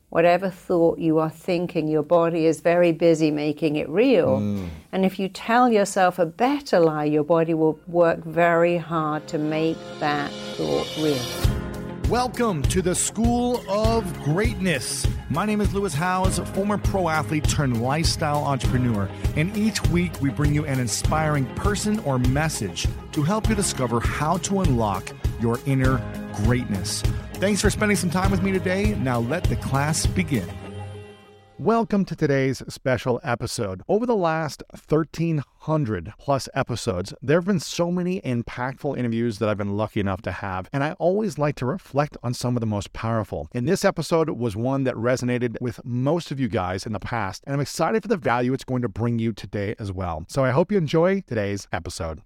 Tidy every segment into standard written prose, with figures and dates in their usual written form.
Whatever thought you are thinking, your body is very busy making it real. And if you tell yourself a better lie, your body will work very hard to make that thought real. Welcome to the School of Greatness. My name is Lewis Howes, former pro athlete turned lifestyle entrepreneur. And each week we bring you an inspiring person or message to help you discover how to unlock your inner greatness. Thanks for spending some time with me today. Now let the class begin. Welcome to today's special episode. Over the last 1,300 plus episodes, there have been so many impactful interviews that I've been lucky enough to have, and I always like to reflect on some of the most powerful. And this episode was one that resonated with most of you guys in the past, and I'm excited for the value it's going to bring you today as well. So I hope you enjoy today's episode.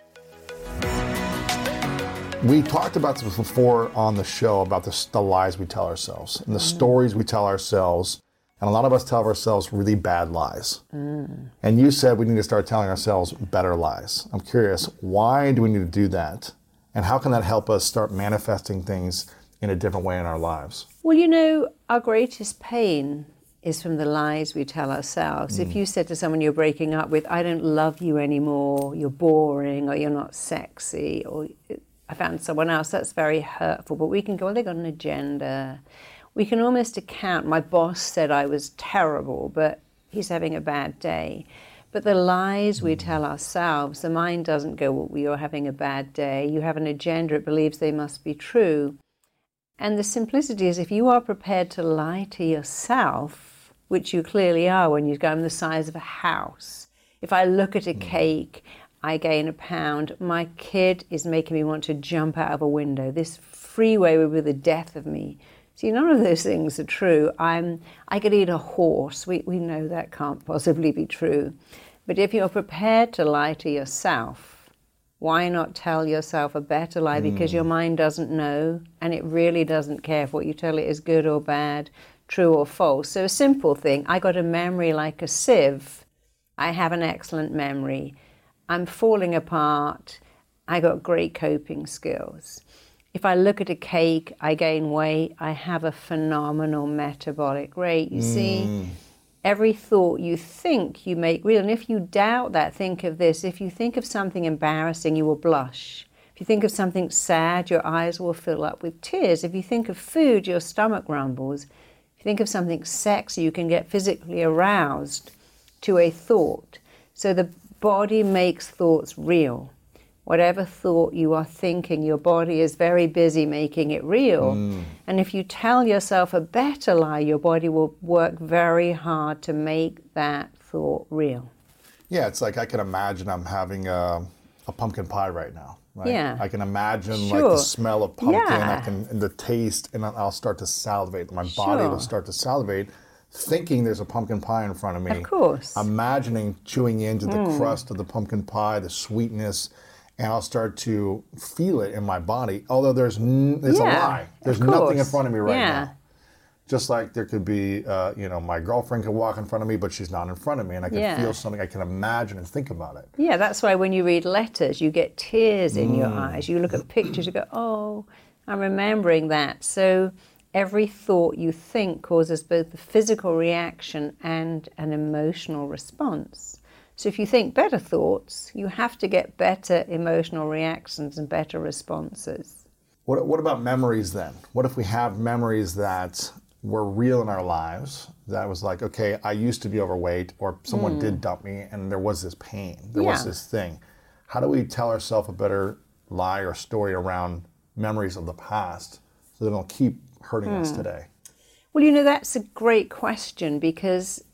We talked about this before on the show about the lies we tell ourselves and the stories we tell ourselves. And a lot of us tell ourselves really bad lies. And you said we need to start telling ourselves better lies. I'm curious, why do we need to do that? And how can that help us start manifesting things in a different way in our lives? Well, you know, our greatest pain is from the lies we tell ourselves. If you said to someone you're breaking up with, I don't love you anymore, you're boring, or you're not sexy, or I found someone else, that's very hurtful. But we can go, well, they got an agenda. We can almost account, my boss said I was terrible, but he's having a bad day. But the lies we tell ourselves, the mind doesn't go, well, you're having a bad day. You have an agenda, it believes they must be true. And the simplicity is if you are prepared to lie to yourself, which you clearly are when you go, I'm the size of a house. If I look at a cake, I gain a pound. My kid is making me want to jump out of a window. This freeway will be the death of me. See, none of those things are true. I could eat a horse. We know that can't possibly be true. But if you're prepared to lie to yourself, why not tell yourself a better lie? Because your mind doesn't know, and it really doesn't care if what you tell it is good or bad, true or false. So a simple thing, I got a memory like a sieve. I have an excellent memory. I'm falling apart. I got great coping skills. If I look at a cake, I gain weight, I have a phenomenal metabolic rate. You see, every thought you think you make real. And if you doubt that, think of this. If you think of something embarrassing, you will blush. If you think of something sad, your eyes will fill up with tears. If you think of food, your stomach rumbles. If you think of something sexy, you can get physically aroused to a thought. So the body makes thoughts real. Whatever thought you are thinking, your body is very busy making it real. And if you tell yourself a better lie, your body will work very hard to make that thought real. Yeah, it's like I can imagine I'm having a pumpkin pie right now. Right? Yeah. I can imagine Sure. like the smell of pumpkin, Yeah. and the taste, and I'll start to salivate. My body will start to salivate, thinking there's a pumpkin pie in front of me. Of course. Imagining chewing into the crust of the pumpkin pie, the sweetness, and I'll start to feel it in my body. Although it's a lie. There's nothing in front of me right now. Just like there could be, my girlfriend could walk in front of me, but she's not in front of me, and I can feel something. I can imagine and think about it. Yeah, that's why when you read letters, you get tears in your eyes. You look at pictures, you go, oh, I'm remembering that. So every thought you think causes both the physical reaction and an emotional response. So if you think better thoughts, you have to get better emotional reactions and better responses. What about memories then? What if we have memories that were real in our lives? That was like, okay, I used to be overweight, or someone did dump me, and there was this pain. There was this thing. How do we tell ourselves a better lie or story around memories of the past so they don't keep hurting us today? Well, you know, that's a great question, because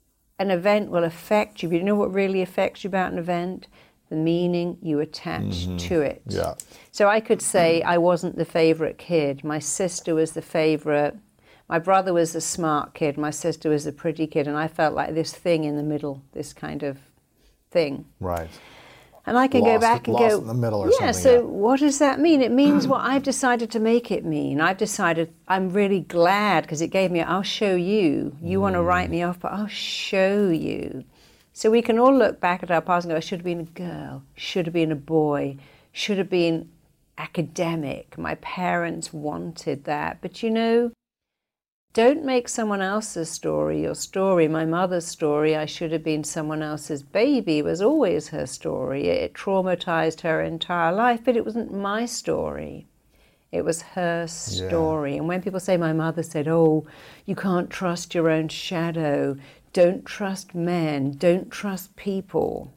an event will affect you. But you know what really affects you about an event? The meaning you attach to it. Yeah. So I could say I wasn't the favorite kid. My sister was the favorite. My brother was the smart kid. My sister was the pretty kid. And I felt like this thing in the middle, this kind of thing. Right. And I can go back and lost go, in the middle or yeah, something. so what does that mean? It means what I've decided to make it mean. I've decided, I'm really glad because it gave me, I'll show you. You want to write me off, but I'll show you. So we can all look back at our past and go, I should have been a girl, should have been a boy, should have been academic. My parents wanted that. But you know, Don't make someone else's story your story. My mother's story, I should have been someone else's baby, was always her story. It traumatized her entire life, but it wasn't my story. It was her story. And when people say, my mother said, oh, you can't trust your own shadow, don't trust men, don't trust people.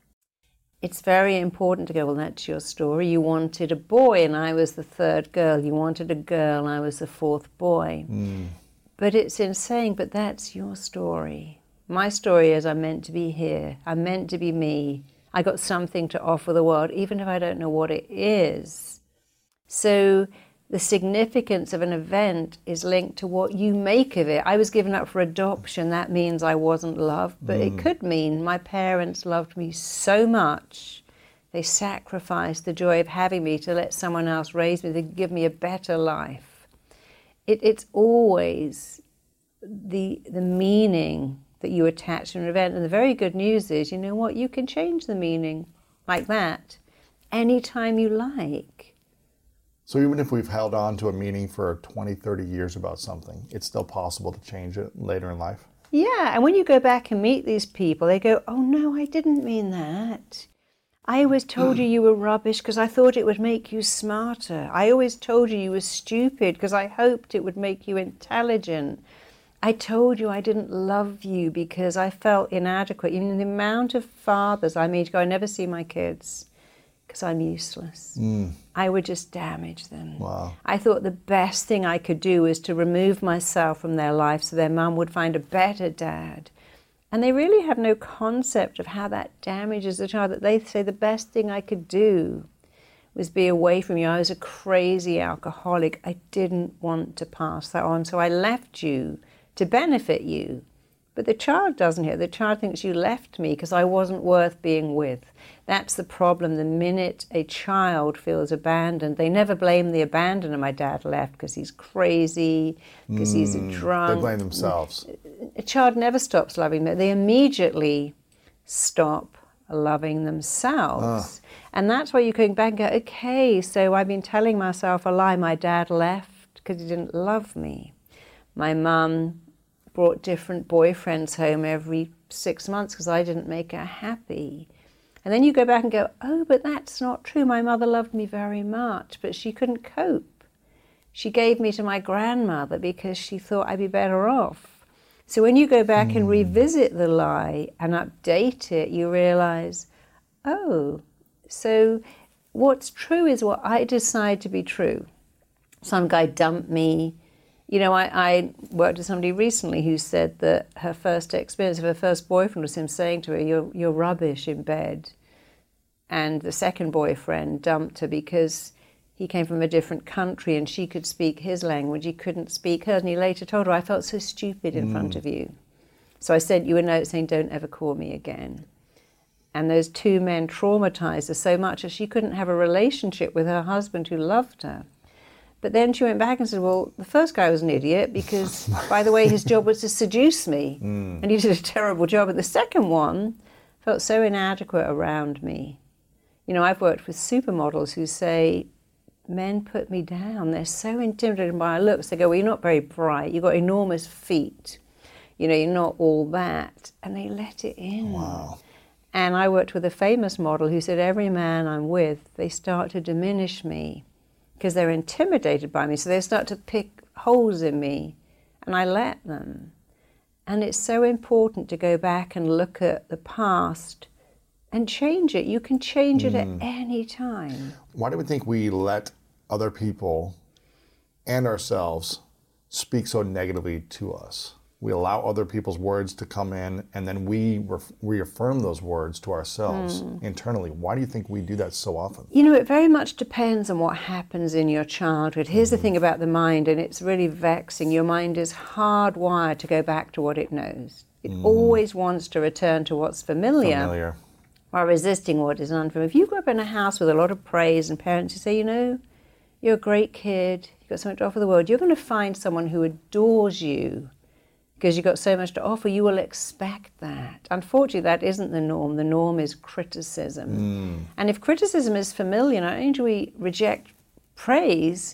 It's very important to go, well, that's your story. You wanted a boy and I was the third girl. You wanted a girl and I was the fourth boy. But it's in saying, but that's your story. My story is I'm meant to be here. I'm meant to be me. I got something to offer the world, even if I don't know what it is. So the significance of an event is linked to what you make of it. I was given up for adoption. That means I wasn't loved, but it could mean my parents loved me so much. They sacrificed the joy of having me to let someone else raise me, to give me a better life. It's always the meaning that you attach to an event. And the very good news is, you know what, you can change the meaning like that anytime you like. So even if we've held on to a meaning for 20, 30 years about something, it's still possible to change it later in life? Yeah, and when you go back and meet these people, they go, oh no, I didn't mean that. I always told you you were rubbish because I thought it would make you smarter. I always told you you were stupid because I hoped it would make you intelligent. I told you I didn't love you because I felt inadequate. Even the amount of fathers I meet go, I never see my kids because I'm useless. I would just damage them. Wow. I thought the best thing I could do was to remove myself from their life so their mum would find a better dad. And they really have no concept of how that damages the child, that they say the best thing I could do was be away from you. I was a crazy alcoholic. I didn't want to pass that on, so I left you to benefit you. But the child doesn't hear. The child thinks you left me because I wasn't worth being with. That's the problem. The minute a child feels abandoned, they never blame the abandoner. My dad left because he's crazy, because he's a drunk. They blame themselves. A child never stops loving them. They immediately stop loving themselves. And that's why you're going back and go, okay, so I've been telling myself a lie. My dad left because he didn't love me. My mum brought different boyfriends home every 6 months because I didn't make her happy. And then you go back and go, oh, but that's not true. My mother loved me very much, but she couldn't cope. She gave me to my grandmother because she thought I'd be better off. So when you go back and revisit the lie and update it, you realize, oh, so what's true is what I decide to be true. Some guy dumped me. You know, I worked with somebody recently who said that her first experience of her first boyfriend was him saying to her, you're rubbish in bed. And the second boyfriend dumped her because he came from a different country and she could speak his language, he couldn't speak hers. And he later told her, I felt so stupid in front of you. So I sent you a note saying, don't ever call me again. And those two men traumatized her so much that she couldn't have a relationship with her husband who loved her. But then she went back and said, well, the first guy was an idiot because, by the way, his job was to seduce me. And he did a terrible job. But the second one felt so inadequate around me. You know, I've worked with supermodels who say, men put me down. They're so intimidated by my looks. They go, well, you're not very bright. You've got enormous feet. You know, you're not all that. And they let it in. Wow. And I worked with a famous model who said, every man I'm with, they start to diminish me, because they're intimidated by me, so they start to pick holes in me, and I let them. And it's so important to go back and look at the past and change it. You can change it at any time. Why do we think we let other people and ourselves speak so negatively to us? We allow other people's words to come in, and then we reaffirm those words to ourselves internally. Why do you think we do that so often? You know, it very much depends on what happens in your childhood. Here's the thing about the mind, and it's really vexing. Your mind is hardwired to go back to what it knows. It always wants to return to what's familiar. While resisting what is unfamiliar. If you grew up in a house with a lot of praise and parents who say, you know, you're a great kid, you've got something to offer the world, you're going to find someone who adores you because you've got so much to offer, you will expect that. Unfortunately, that isn't the norm. The norm is criticism. And if criticism is familiar, not only do we reject praise,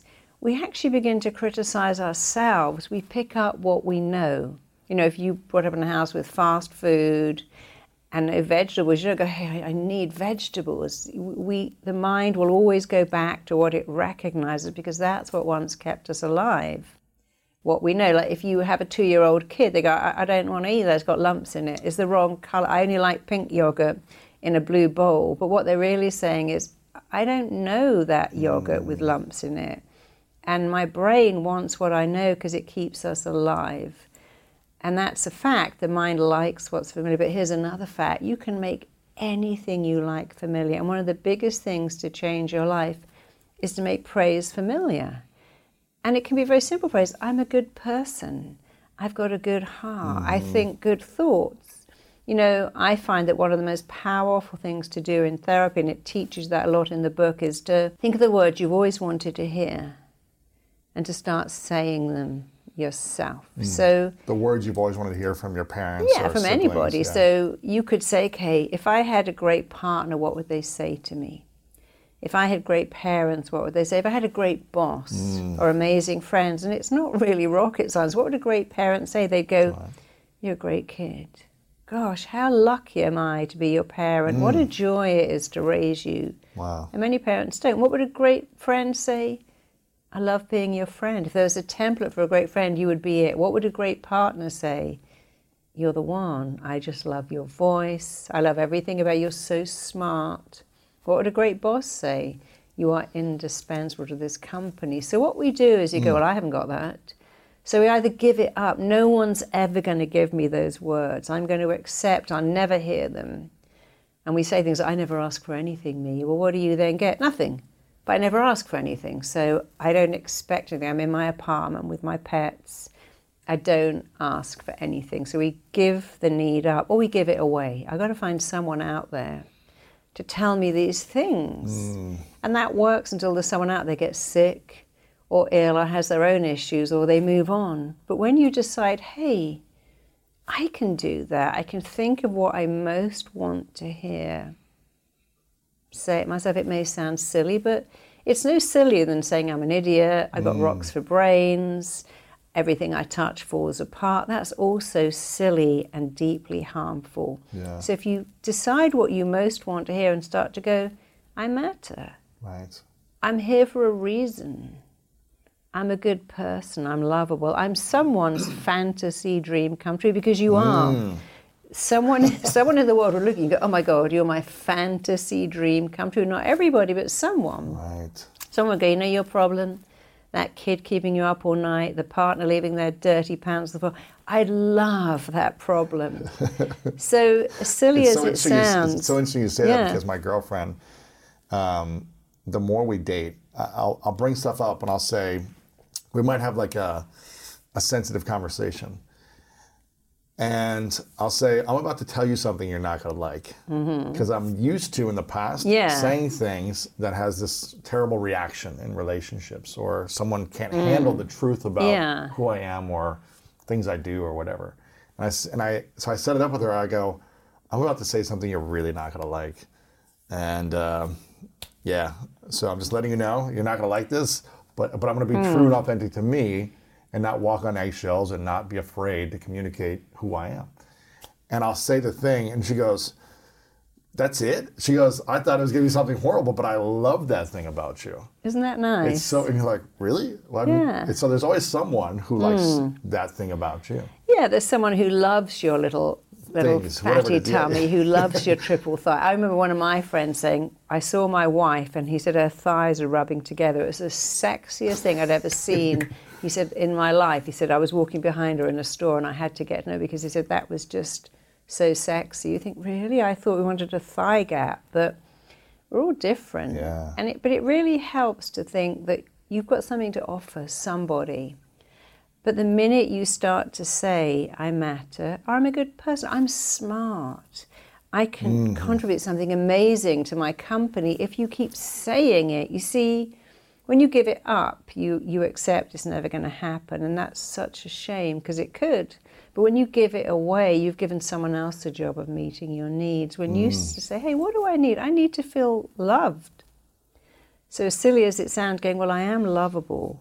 we actually begin to criticize ourselves. We pick up what we know. You know, if you brought up in a house with fast food and no vegetables, you don't go, hey, I need vegetables. The mind will always go back to what it recognizes because that's what once kept us alive. What we know, like if you have a 2-year-old kid, they go, I don't want to eat that, it's got lumps in it. It's the wrong color. I only like pink yogurt in a blue bowl. But what they're really saying is, I don't know that yogurt with lumps in it. And my brain wants what I know because it keeps us alive. And that's a fact. The mind likes what's familiar. But here's another fact. You can make anything you like familiar. And one of the biggest things to change your life is to make praise familiar. And it can be very simple praise. I'm a good person. I've got a good heart. I think good thoughts. You know, I find that one of the most powerful things to do in therapy, and it teaches that a lot in the book, is to think of the words you've always wanted to hear and to start saying them yourself. So the words you've always wanted to hear from your parents or from siblings, anybody. Yeah. So you could say, okay, if I had a great partner, what would they say to me? If I had great parents, what would they say? If I had a great boss or amazing friends, and it's not really rocket science, what would a great parent say? They'd go, you're a great kid. Gosh, how lucky am I to be your parent? What a joy it is to raise you. Wow. And many parents don't. What would a great friend say? I love being your friend. If there was a template for a great friend, you would be it. What would a great partner say? You're the one. I just love your voice. I love everything about you. You're so smart. What would a great boss say? You are indispensable to this company. So what we do is you go, well, I haven't got that. So we either give it up. No one's ever going to give me those words. I'm going to accept. I'll never hear them. And we say things, I never ask for anything, me. Well, what do you then get? Nothing. But I never ask for anything. So I don't expect anything. I'm in my apartment with my pets. I don't ask for anything. So we give the need up or we give it away. I've got to find someone out there to tell me these things. And that works until there's someone out there gets sick or ill or has their own issues or they move on. But when you decide, hey, I can do that. I can think of what I most want to hear. Say it myself. It may sound silly, but it's no sillier than saying I'm an idiot, I've got rocks for brains, everything I touch falls apart. That's also silly and deeply harmful. Yeah. So if you decide what you most want to hear and start to go, I matter. Right. I'm here for a reason. I'm a good person. I'm lovable. I'm someone's fantasy dream come true because you are. Someone in the world will look at you and go, oh my God, you're my fantasy dream come true. Not everybody, but someone. Right. Someone will go, you know your problem? That kid keeping you up all night, the partner leaving their dirty pants on the floor. I love that problem. So silly as it sounds. It's so interesting you say that because my girlfriend, the more we date, I'll bring stuff up and I'll say, we might have like a sensitive conversation. And I'll say, I'm about to tell you something you're not going to like. Because I'm used to, in the past, saying things that has this terrible reaction in relationships, or someone can't handle the truth about who I am or things I do or whatever. So I set it up with her. I go, I'm about to say something you're really not going to like. And so I'm just letting you know, you're not going to like this, but I'm going to be true and authentic to me, and not walk on eggshells and not be afraid to communicate who I am. And I'll say the thing, and she goes, that's it? She goes, I thought it was going to be something horrible, but I love that thing about you. Isn't that nice? It's so, and you're like, really? Well, so there's always someone who likes that thing about you. Yeah, there's someone who loves your little things, fatty tummy, who loves your triple thigh. I remember one of my friends saying, I saw my wife, and he said her thighs are rubbing together. It was the sexiest thing I'd ever seen. He said, in my life, he said, I was walking behind her in a store and I had to get to know, because he said, that was just so sexy. You think, really? I thought we wanted a thigh gap, but we're all different. Yeah. But it really helps to think that you've got something to offer somebody. But the minute you start to say, I matter, or I'm a good person, I'm smart, I can contribute something amazing to my company, if you keep saying it, you see, when you give it up, you accept it's never going to happen, and that's such a shame, because it could. But when you give it away, you've given someone else the job of meeting your needs. When you say, hey, what do I need? I need to feel loved. So as silly as it sounds, going, well, I am lovable,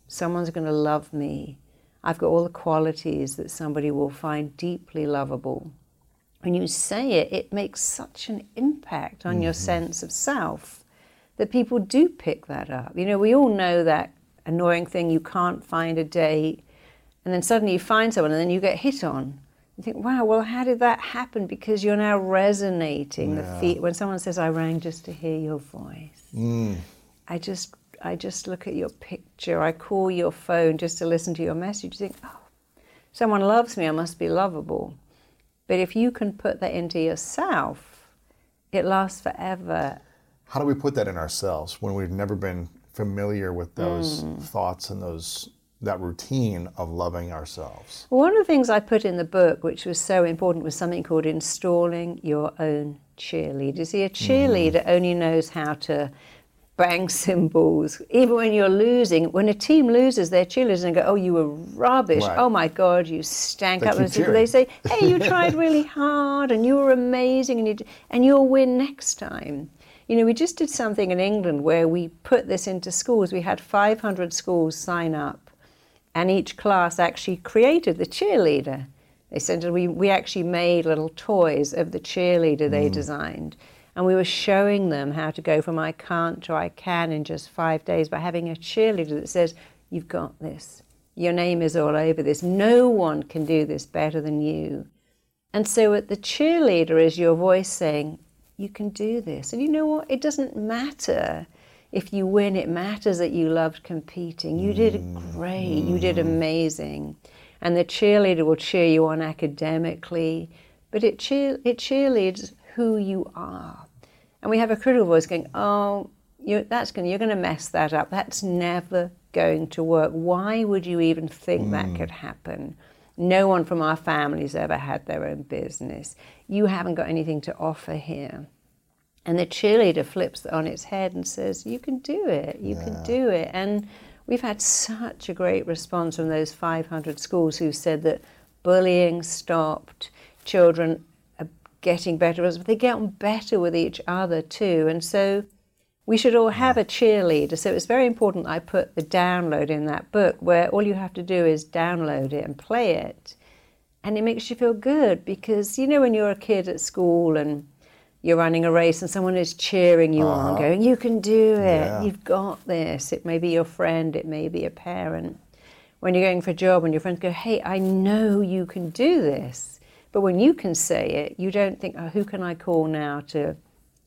Someone's going to love me. I've got all the qualities that somebody will find deeply lovable. When you say it, it makes such an impact on your sense of self that people do pick that up. You know, we all know that annoying thing, you can't find a date, and then suddenly you find someone and then you get hit on. You think, wow, well, how did that happen? Because you're now resonating. When someone says, I rang just to hear your voice. I just look at your picture. I call your phone just to listen to your message. You think, oh, someone loves me, I must be lovable. But if you can put that into yourself, it lasts forever. How do we put that in ourselves when we've never been familiar with those thoughts and that routine of loving ourselves? One of the things I put in the book, which was so important, was something called installing your own cheerleader. See, a cheerleader only knows how to bang cymbals. Even when you're losing, when a team loses, their cheerleaders and go, oh, you were rubbish. Right. Oh my God, you stank They up. keep cheering. They say, hey, you tried really hard and you were amazing and you'll win next time. You know, we just did something in England where we put this into schools. We had 500 schools sign up, and each class actually created the cheerleader. They sent it. We actually made little toys of the cheerleader they designed. And we were showing them how to go from I can't to I can in just 5 days by having a cheerleader that says, you've got this. Your name is all over this. No one can do this better than you. And so the cheerleader is your voice saying, you can do this. And you know what? It doesn't matter if you win. It matters that you loved competing. You did great. You did amazing. And the cheerleader will cheer you on academically, but it cheerleads who you are. And we have a critical voice going, oh, you're going to mess that up. That's never going to work. Why would you even think that could happen? No one from our family's ever had their own business. You haven't got anything to offer here. And the cheerleader flips it on its head and says, you can do it. You can do it. And we've had such a great response from those 500 schools who said that bullying stopped, children are getting better, but they get on better with each other too. And so we should all have a cheerleader. So it's very important I put the download in that book where all you have to do is download it and play it. And it makes you feel good because, you know, when you're a kid at school and you're running a race and someone is cheering you on, going, you can do it, you've got this. It may be your friend, it may be a parent. When you're going for a job and your friends go, hey, I know you can do this. But when you can say it, you don't think, oh, who can I call now to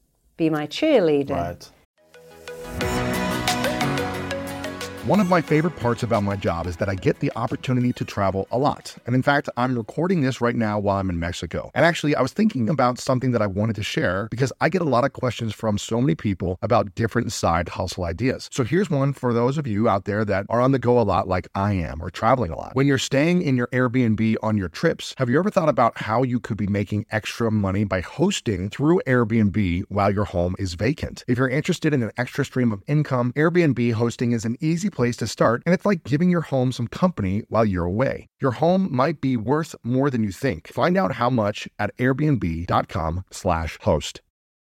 be my cheerleader? Right. One of my favorite parts about my job is that I get the opportunity to travel a lot. And in fact, I'm recording this right now while I'm in Mexico. And actually, I was thinking about something that I wanted to share because I get a lot of questions from so many people about different side hustle ideas. So here's one for those of you out there that are on the go a lot like I am or traveling a lot. When you're staying in your Airbnb on your trips, have you ever thought about how you could be making extra money by hosting through Airbnb while your home is vacant? If you're interested in an extra stream of income, Airbnb hosting is an easy place to start, and it's like giving your home some company while you're away. Your home might be worth more than you think. Find out how much at airbnb.com/host.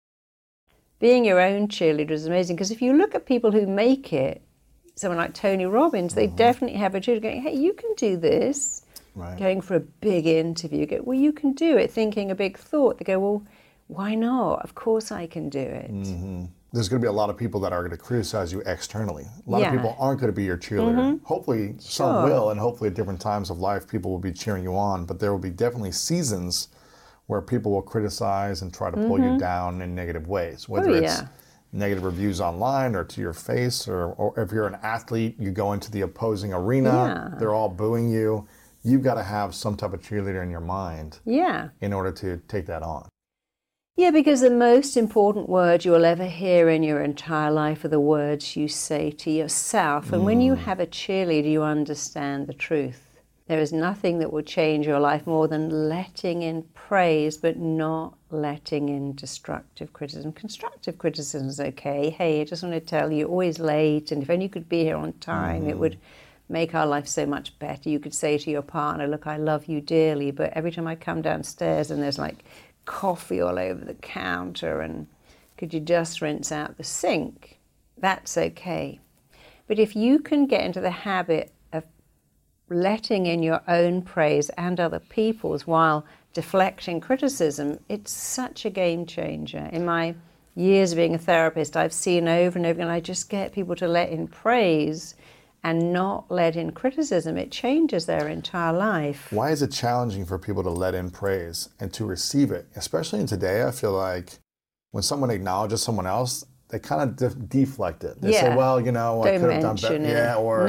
Being your own cheerleader is amazing because if you look at people who make it, someone like Tony Robbins, they definitely have a cheerleader going, hey, you can do this. Right. Going for a big interview, go, well, you can do it. Thinking a big thought, they go, well, why not? Of course I can do it. There's going to be a lot of people that are going to criticize you externally. A lot of people aren't going to be your cheerleader. Hopefully some will, and hopefully at different times of life people will be cheering you on, but there will be definitely seasons where people will criticize and try to pull you down in negative ways, whether it's negative reviews online or to your face, or if you're an athlete, you go into the opposing arena, they're all booing you. You've got to have some type of cheerleader in your mind in order to take that on. Yeah, because the most important words you'll ever hear in your entire life are the words you say to yourself. And when you have a cheerleader, you understand the truth. There is nothing that will change your life more than letting in praise, but not letting in destructive criticism. Constructive criticism is okay. Hey, I just want to tell you, always late, and if only you could be here on time, it would make our life so much better. You could say to your partner, look, I love you dearly, but every time I come downstairs and there's like coffee all over the counter and could you just rinse out the sink? That's okay. But if you can get into the habit of letting in your own praise and other people's while deflecting criticism, it's such a game changer. In my years of being a therapist, I've seen over and over again, I just get people to let in praise and not let in criticism. It changes their entire life. Why is it challenging for people to let in praise and to receive it? Especially in today, I feel like when someone acknowledges someone else, they kind of deflect it. They say, well, you know, I could have done better. Yeah, or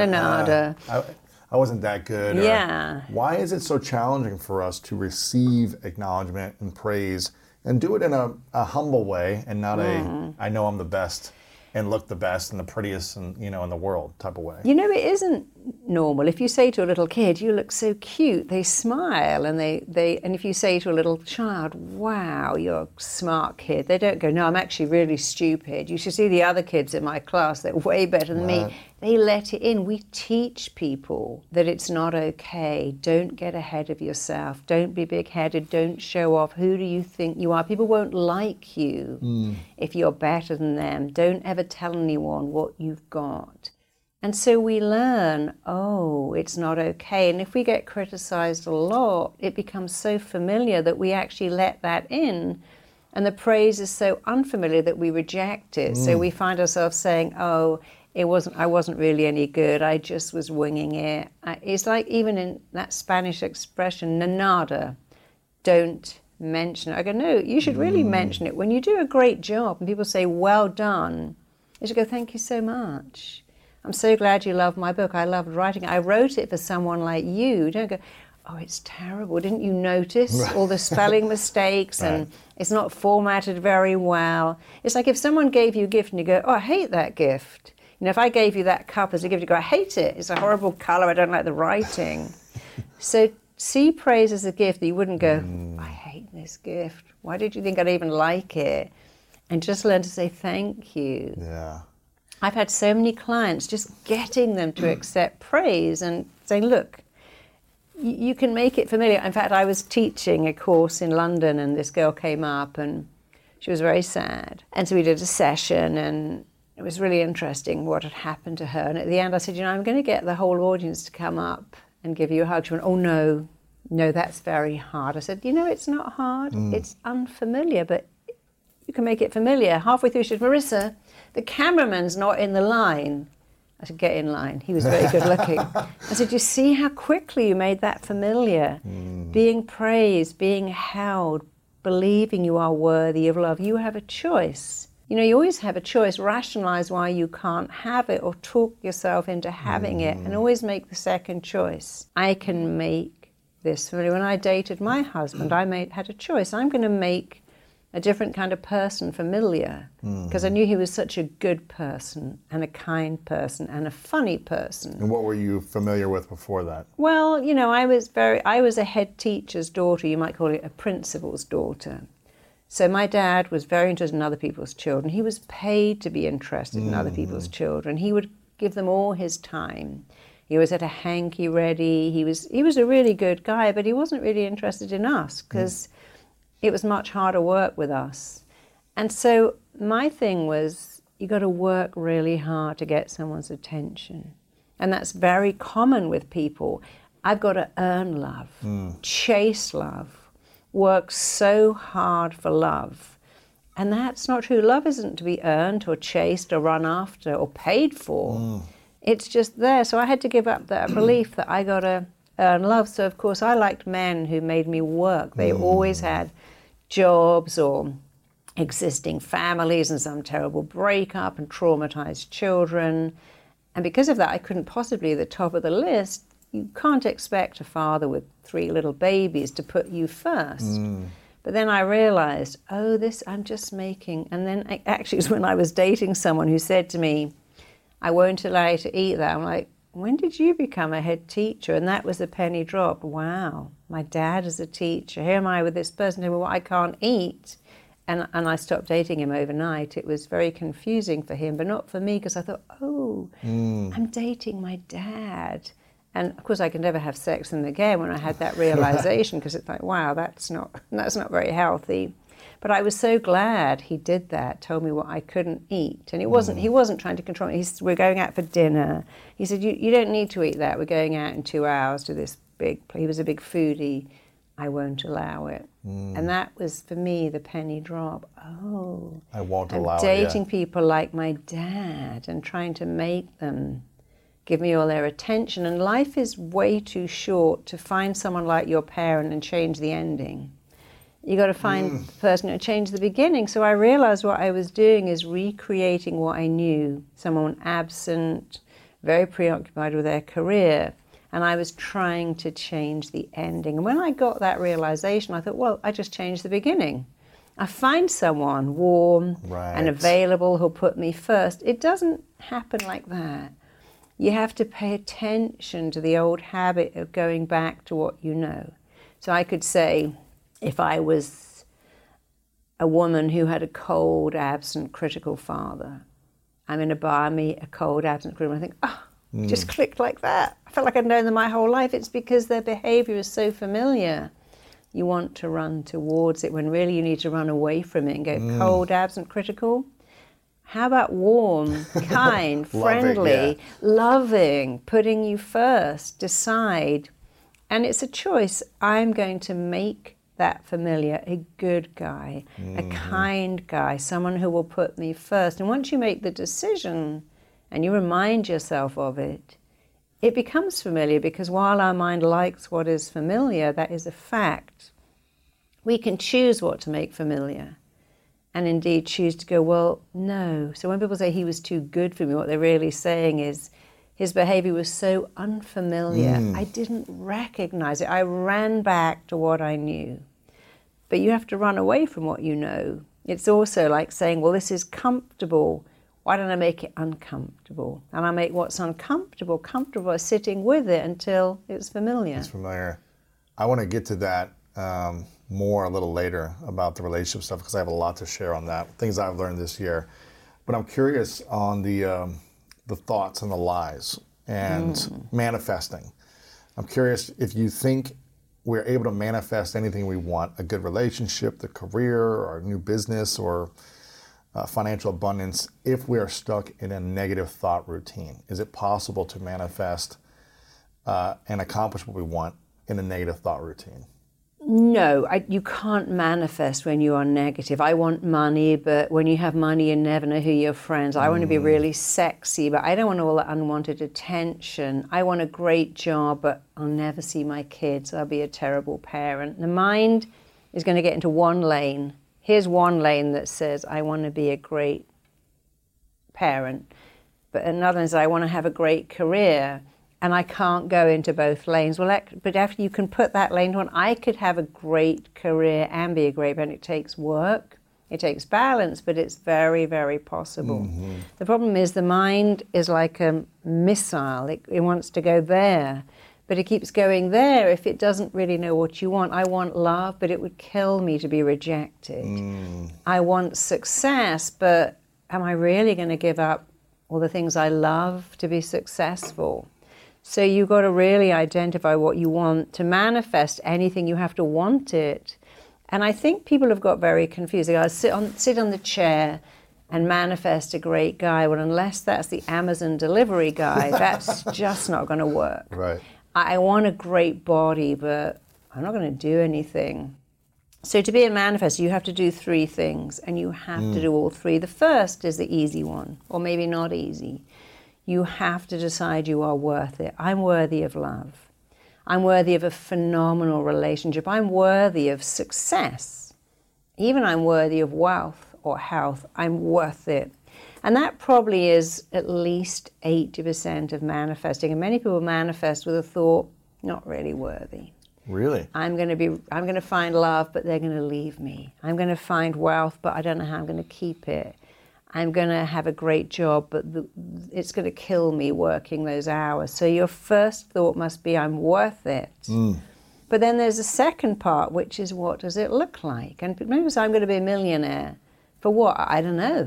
I wasn't that good. Yeah. Why is it so challenging for us to receive acknowledgement and praise and do it in a humble way and not I know I'm the best and look the best and the prettiest and in the world type of way? You know, it isn't normal. If you say to a little kid, you look so cute, they smile, and and if you say to a little child, wow, you're a smart kid, they don't go, no, I'm actually really stupid. You should see the other kids in my class, they're way better than me. They let it in. We teach people that it's not okay. Don't get ahead of yourself. Don't be big-headed. Don't show off. Who do you think you are? People won't like you if you're better than them. Don't ever tell anyone what you've got. And so we learn, it's not okay. And if we get criticized a lot, it becomes so familiar that we actually let that in. And the praise is so unfamiliar that we reject it. So we find ourselves saying, I wasn't really any good. I just was winging it. It's like even in that Spanish expression, no nada, don't mention it. I go, no, you should really mention it. When you do a great job and people say, well done, you should go, thank you so much. I'm so glad you love my book. I loved writing it. I wrote it for someone like you. Don't go, it's terrible. Didn't you notice all the spelling mistakes and it's not formatted very well? It's like if someone gave you a gift and you go, I hate that gift. If I gave you that cup as a gift, you go, I hate it. It's a horrible color. I don't like the writing. So see praise as a gift that you wouldn't go, I hate this gift. Why did you think I'd even like it? And just learn to say thank you. Yeah. I've had so many clients just getting them to accept praise and saying, look, you can make it familiar. In fact, I was teaching a course in London and this girl came up and she was very sad. And so we did a session and it was really interesting what had happened to her. And at the end I said, I'm going to get the whole audience to come up and give you a hug. She went, no, that's very hard. I said, it's not hard. It's unfamiliar, but you can make it familiar. Halfway through, she said, Marissa, the cameraman's not in the line. I said, get in line. He was very good looking. I said, you see how quickly you made that familiar? Being praised, being held, believing you are worthy of love. You have a choice. You always have a choice. Rationalize why you can't have it or talk yourself into having it and always make the second choice. I can make this familiar. When I dated my husband, I had a choice. I'm going to make a different kind of person familiar because I knew he was such a good person and a kind person and a funny person. And what were you familiar with before that? Well, I was a head teacher's daughter. You might call it a principal's daughter. So my dad was very interested in other people's children. He was paid to be interested in other people's children. He would give them all his time. He was at a hanky ready. He was a really good guy, but he wasn't really interested in us because it was much harder work with us. And so my thing was, you got to work really hard to get someone's attention. And that's very common with people. I've got to earn love, chase love, work so hard for love. And that's not true. Love isn't to be earned or chased or run after or paid for. It's just there. So I had to give up that belief that I got to earn love. So, of course, I liked men who made me work. They always had jobs or existing families and some terrible breakup and traumatized children. And because of that, I couldn't possibly be at the top of the list. You can't expect a father with 3 little babies to put you first. But then I realized, I'm just making... And then actually it was when I was dating someone who said to me, I won't allow you to eat that. I'm like, when did you become a head teacher? And that was a penny dropped. Wow, my dad is a teacher. Here am I with this person telling me what I can't eat. And I stopped dating him overnight. It was very confusing for him, but not for me, because I thought, I'm dating my dad. And of course I could never have sex with him again when I had that realization, because it's like, wow, that's not very healthy. But I was so glad he did that, told me what I couldn't eat. And it wasn't, he wasn't trying to control me. He said, we're going out for dinner. He said, you don't need to eat that. We're going out in 2 hours to this he was a big foodie. I won't allow it. And that was, for me, the penny drop. Oh, I won't allow it. Dating people like my dad and trying to make them give me all their attention. And life is way too short to find someone like your parent and change the ending. You got to find the person who changed the beginning. So I realized what I was doing is recreating what I knew. Someone absent, very preoccupied with their career. And I was trying to change the ending. And when I got that realization, I thought, well, I just changed the beginning. I find someone warm and available who'll put me first. It doesn't happen like that. You have to pay attention to the old habit of going back to what you know. So I could say, if I was a woman who had a cold, absent, critical father, I'm in a bar, meet a cold, absent, critical, I think, just clicked like that. I felt like I'd known them my whole life. It's because their behavior is so familiar. You want to run towards it when really you need to run away from it and go cold, absent, critical. How about warm, kind, friendly, loving, putting you first, decide. And it's a choice. I'm going to make that familiar a good guy, a kind guy, someone who will put me first. And once you make the decision and you remind yourself of it, it becomes familiar, because while our mind likes what is familiar, that is a fact. We can choose what to make familiar and indeed choose to go, well, no. So when people say he was too good for me, what they're really saying is his behavior was so unfamiliar. I didn't recognize it. I ran back to what I knew. But you have to run away from what you know. It's also like saying, well, this is comfortable. Why don't I make it uncomfortable? And I make what's uncomfortable comfortable by sitting with it until it's familiar. It's familiar. I want to get to that more a little later about the relationship stuff, because I have a lot to share on that, things I've learned this year. But I'm curious on the thoughts and the lies and manifesting. I'm curious if you think we're able to manifest anything we want, a good relationship, the career, or a new business, or financial abundance, if we are stuck in a negative thought routine. Is it possible to manifest and accomplish what we want in a negative thought routine? No, you can't manifest when you are negative. I want money, but when you have money, you never know who your friends are. I want to be really sexy, but I don't want all that unwanted attention. I want a great job, but I'll never see my kids. I'll be a terrible parent. The mind is going to get into one lane. Here's one lane that says, I want to be a great parent. But another one says, I want to have a great career. And I can't go into both lanes. Well, but after you can put that lane on, I could have a great career and be a great parent. It takes work, it takes balance, but it's very, very possible. The problem is the mind is like a missile. It wants to go there. But it keeps going there if it doesn't really know what you want. I want love, but it would kill me to be rejected. I want success, but am I really going to give up all the things I love to be successful? So you've got to really identify what you want. To manifest anything, you have to want it. And I think people have got very confused. They go, sit on the chair and manifest a great guy. Well, unless that's the Amazon delivery guy, that's just not going to work. Right. I want a great body, but I'm not going to do anything. So to be a manifestor, you have to do 3 things, and you have to do all 3. The first is the easy one, or maybe not easy. You have to decide you are worth it. I'm worthy of love. I'm worthy of a phenomenal relationship. I'm worthy of success. Even I'm worthy of wealth or health. I'm worth it. And that probably is at least 80% of manifesting. And many people manifest with a thought, not really worthy. Really? I'm going to find love, but they're going to leave me. I'm going to find wealth, but I don't know how I'm going to keep it. I'm going to have a great job, but it's going to kill me working those hours. So your first thought must be, I'm worth it. But then there's a second part, which is, what does it look like? And maybe say, I'm going to be a millionaire. For what? I don't know.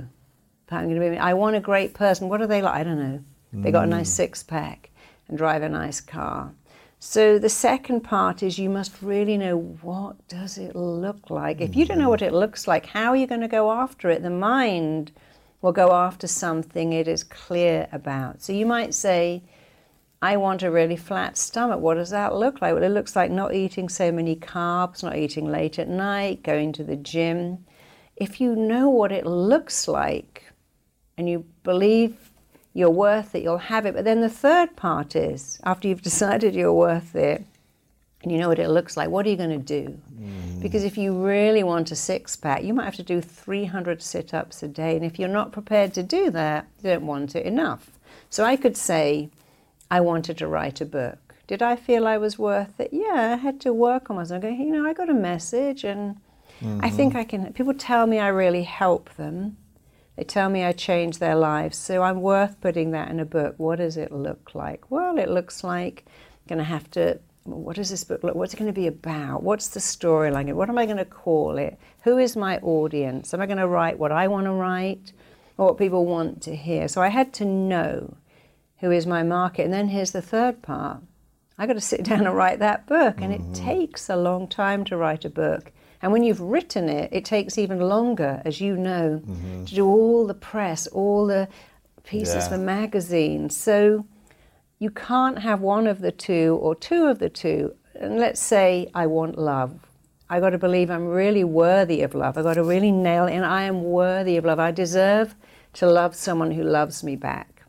I want a great person. What are they like? I don't know. They got a nice 6-pack and drive a nice car. So the second part is you must really know, what does it look like? If you don't know what it looks like, how are you going to go after it? The mind will go after something it is clear about. So you might say, I want a really flat stomach. What does that look like? Well, it looks like not eating so many carbs, not eating late at night, going to the gym. If you know what it looks like and you believe you're worth it, you'll have it. But then the third part is, after you've decided you're worth it and you know what it looks like, what are you going to do? Because if you really want a six-pack, you might have to do 300 sit-ups a day. And if you're not prepared to do that, you don't want it enough. So I could say, I wanted to write a book. Did I feel I was worth it? Yeah, I had to work on myself. I got a message, and I think I can. People tell me I really help them. They tell me I change their lives. So I'm worth putting that in a book. What does it look like? Well, it looks like I'm going to have to, what does this book look? What's it going to be about? What's the storyline? What am I going to call it? Who is my audience? Am I going to write what I want to write or what people want to hear? So I had to know who is my market. And then here's the third part. I got to sit down and write that book. And it takes a long time to write a book. And when you've written it, it takes even longer, as you know, to do all the press, all the pieces for magazines. So you can't have one of the two or two of the two. And let's say I want love. I got to believe I'm really worthy of love. I got to really nail it, and I am worthy of love. I deserve to love someone who loves me back.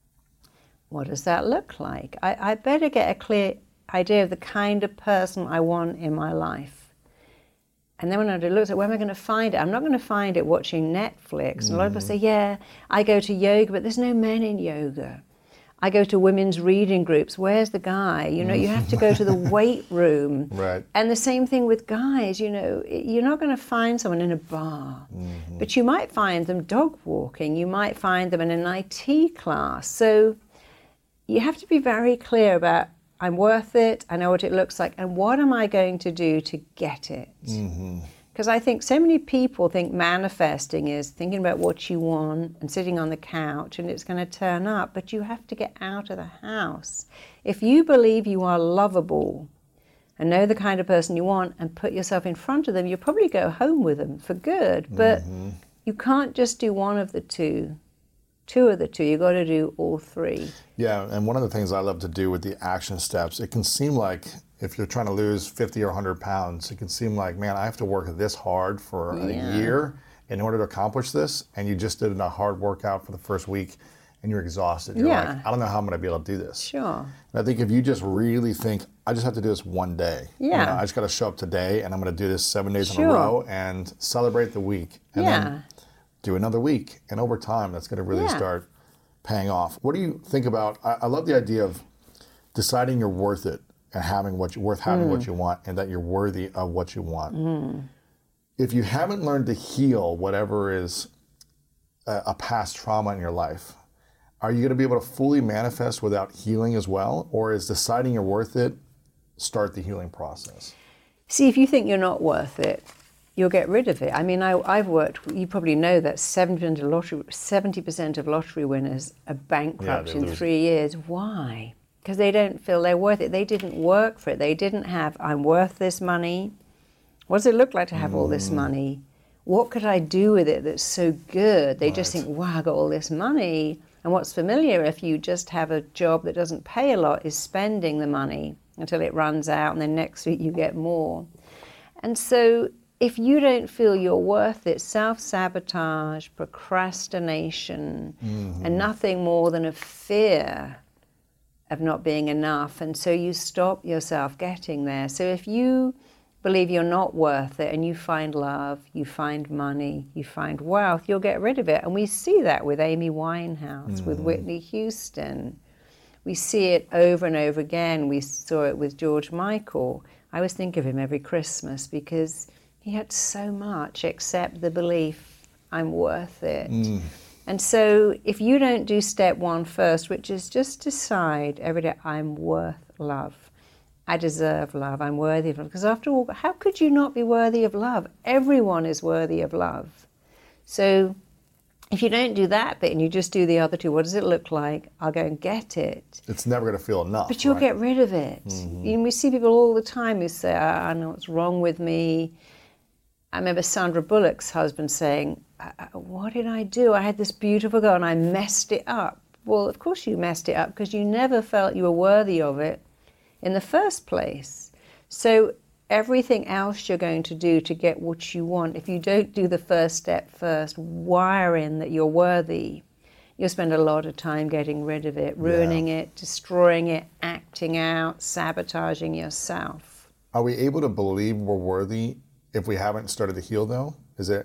What does that look like? I better get a clear idea of the kind of person I want in my life. And then when I look at where am I going to find it? I'm not going to find it watching Netflix. And a lot of people say, yeah, I go to yoga, but there's no men in yoga. I go to women's reading groups. Where's the guy? You have to go to the weight room. Right. And the same thing with guys. You're not going to find someone in a bar. But you might find them dog walking. You might find them in an IT class. So you have to be very clear about, I'm worth it, I know what it looks like, and what am I going to do to get it? Because I think so many people think manifesting is thinking about what you want and sitting on the couch and it's going to turn up, but you have to get out of the house. If you believe you are lovable and know the kind of person you want and put yourself in front of them, you'll probably go home with them for good, but you can't just do one of the two of the two. You got to do all three. Yeah, and one of the things I love to do with the action steps, it can seem like if you're trying to lose 50 or 100 pounds, it can seem like, man, I have to work this hard for a year in order to accomplish this, and you just did a hard workout for the first week and you're exhausted. You're like, I don't know how I'm going to be able to do this. Sure. And I think if you just really think, I just have to do this one day. Yeah. I just got to show up today and I'm going to do this 7 days in a row and celebrate the week. And then do another week, and over time, that's going to really start paying off. What do you think about? I love the idea of deciding you're worth it and having what you want, and that you're worthy of what you want. If you haven't learned to heal whatever is a past trauma in your life, are you going to be able to fully manifest without healing as well, or is deciding you're worth it start the healing process? See, if you think you're not worth it, you'll get rid of it. I mean, I've worked, you probably know that 70% of lottery winners are bankrupt in 3 years. Why? Because they don't feel they're worth it. They didn't work for it. They didn't have, I'm worth this money. What does it look like to have all this money? What could I do with it that's so good? They just think, wow, I got all this money. And what's familiar, if you just have a job that doesn't pay a lot, is spending the money until it runs out, and then next week you get more. And so if you don't feel you're worth it, self-sabotage, procrastination, and nothing more than a fear of not being enough. And so you stop yourself getting there. So if you believe you're not worth it and you find love, you find money, you find wealth, you'll get rid of it. And we see that with Amy Winehouse, with Whitney Houston. We see it over and over again. We saw it with George Michael. I always think of him every Christmas because he had so much except the belief, I'm worth it. And so if you don't do step one first, which is just decide every day, I'm worth love. I deserve love. I'm worthy of love. Because after all, how could you not be worthy of love? Everyone is worthy of love. So If you don't do that bit and you just do the other two, what does it look like? I'll go and get it. It's never going to feel enough. But you'll right? get rid of it. We see people all the time who say, I know what's wrong with me. I remember Sandra Bullock's husband saying, what did I do? I had this beautiful girl and I messed it up. Well, of course you messed it up because you never felt you were worthy of it in the first place. So everything else you're going to do to get what you want, if you don't do the first step first, wire in that you're worthy, you'll spend a lot of time getting rid of it, ruining it, destroying it, acting out, sabotaging yourself. Are we able to believe we're worthy if we haven't started to heal, though? Is it,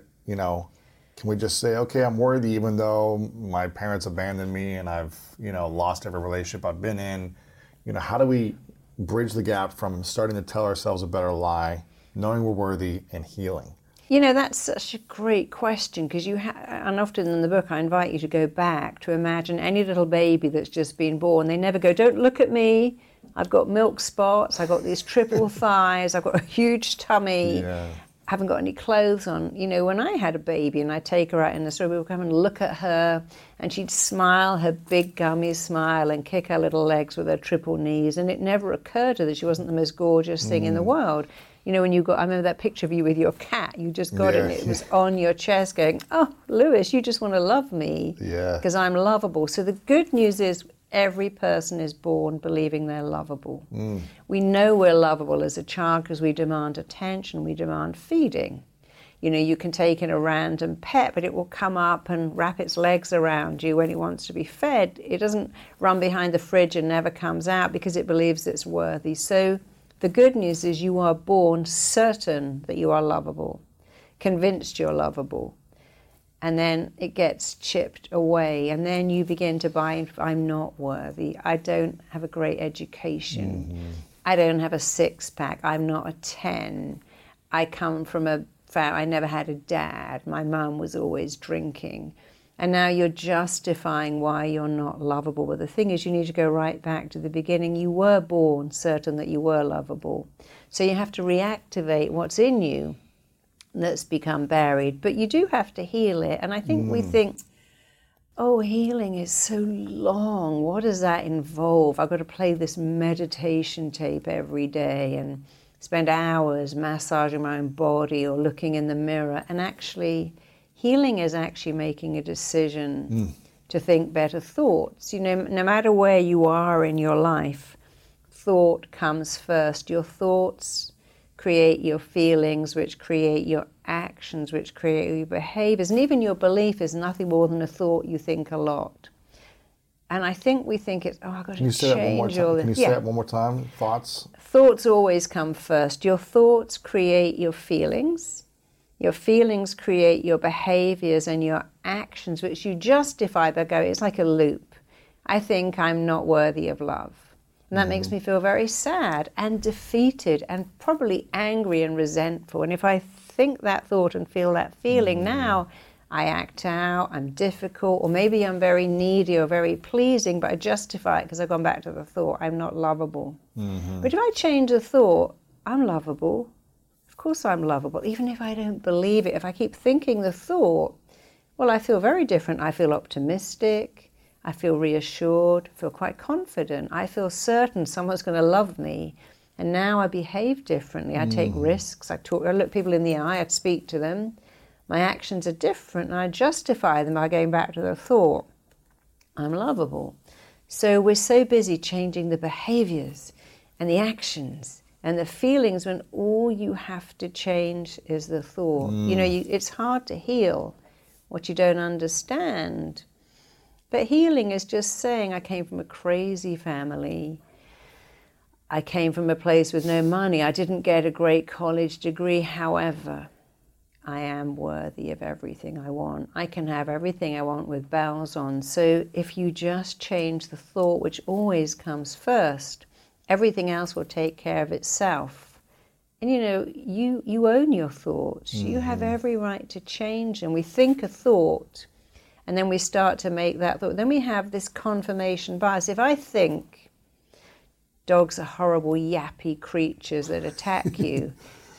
can we just say, okay, I'm worthy even though my parents abandoned me and I've, lost every relationship I've been in? How do we bridge the gap from starting to tell ourselves a better lie, knowing we're worthy, and healing? That's such a great question because and often in the book I invite you to go back to imagine any little baby that's just been born. They never go, don't look at me, I've got milk spots, I've got these triple thighs, I've got a huge tummy, I haven't got any clothes on. When I had a baby and I'd take her out in the store, we would come and look at her and she'd smile, her big gummy smile, and kick her little legs with her triple knees, and it never occurred to her that she wasn't the most gorgeous thing in the world. When you got, I remember that picture of you with your cat, you just got it and it was on your chest going, oh, Lewis, you just want to love me because I'm lovable. So the good news is every person is born believing they're lovable. We know we're lovable as a child because we demand attention, we demand feeding. You can take in a random pet, but it will come up and wrap its legs around you when it wants to be fed. It doesn't run behind the fridge and never comes out because it believes it's worthy. So the good news is you are born certain that you are lovable, convinced you're lovable. And then it gets chipped away, and then you begin to buy, I'm not worthy, I don't have a great education, I don't have a six-pack, I'm not a 10, I come from I never had a dad, my mum was always drinking. And now you're justifying why you're not lovable. But the thing is, you need to go right back to the beginning. You were born certain that you were lovable. So you have to reactivate what's in you that's become buried. But you do have to heal it. And I think we think, oh, healing is so long. What does that involve? I've got to play this meditation tape every day and spend hours massaging my own body or looking in the mirror. And actually, healing is actually making a decision to think better thoughts. No matter where you are in your life, thought comes first. Your thoughts create your feelings, which create your actions, which create your behaviors. And even your belief is nothing more than a thought you think a lot. And I think we think it's, I've got to change all this. Can you say that one more time? Thoughts? Thoughts always come first. Your thoughts create your feelings. Your feelings create your behaviors and your actions, which you justify by going, it's like a loop. I think I'm not worthy of love. And that makes me feel very sad and defeated and probably angry and resentful. And if I think that thought and feel that feeling now, I act out, I'm difficult, or maybe I'm very needy or very pleasing, but I justify it because I've gone back to the thought, I'm not lovable. But if I change the thought, I'm lovable. Of course I'm lovable, even if I don't believe it. If I keep thinking the thought, well, I feel very different. I feel optimistic, I feel reassured, I feel quite confident. I feel certain someone's going to love me. And now I behave differently. I take risks, I look people in the eye, I speak to them. My actions are different, and I justify them by going back to the thought, I'm lovable. So we're so busy changing the behaviors and the actions and the feelings when all you have to change is the thought. It's hard to heal what you don't understand. But healing is just saying, I came from a crazy family. I came from a place with no money. I didn't get a great college degree. However, I am worthy of everything I want. I can have everything I want with bells on. So if you just change the thought, which always comes first, everything else will take care of itself. And you own your thoughts. You have every right to change them. We think a thought, and then we start to make that thought. Then we have this confirmation bias. If I think dogs are horrible, yappy creatures that attack you,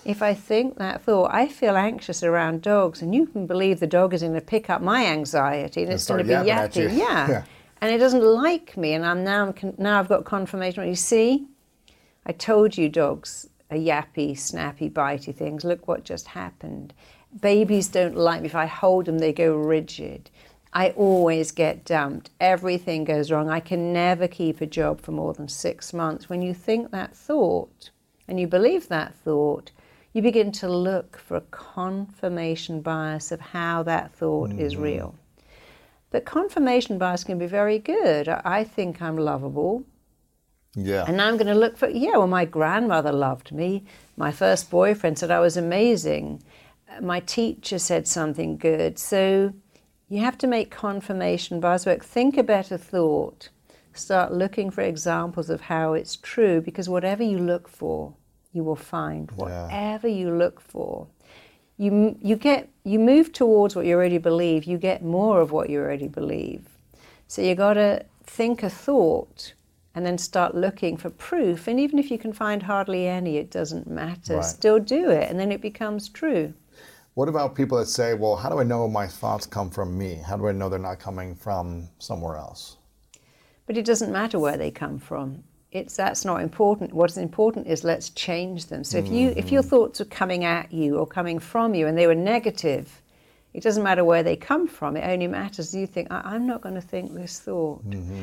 if I think that thought, I feel anxious around dogs, and you can believe the dog is going to pick up my anxiety and it's going to be yappy. Yeah. And it doesn't like me, and now I've got confirmation. You see, I told you dogs are yappy, snappy, bitey things. Look what just happened. Babies don't like me. If I hold them, they go rigid. I always get dumped. Everything goes wrong. I can never keep a job for more than 6 months. When you think that thought and you believe that thought, you begin to look for a confirmation bias of how that thought is real. But confirmation bias can be very good. I think I'm lovable. Yeah. And now I'm going to look for, well, my grandmother loved me. My first boyfriend said I was amazing. My teacher said something good. So you have to make confirmation bias work. Think a better thought. Start looking for examples of how it's true, because whatever you look for, you will find. Whatever you look for. You move towards what you already believe, you get more of what you already believe. So you got to think a thought and then start looking for proof. And even if you can find hardly any, it doesn't matter. Still do it, and then it becomes true. What about people that say, well, how do I know my thoughts come from me? How do I know they're not coming from somewhere else? But it doesn't matter where they come from. That's not important. What's important is let's change them. So if your thoughts are coming at you or coming from you and they were negative, it doesn't matter where they come from. It only matters you think, I'm not going to think this thought.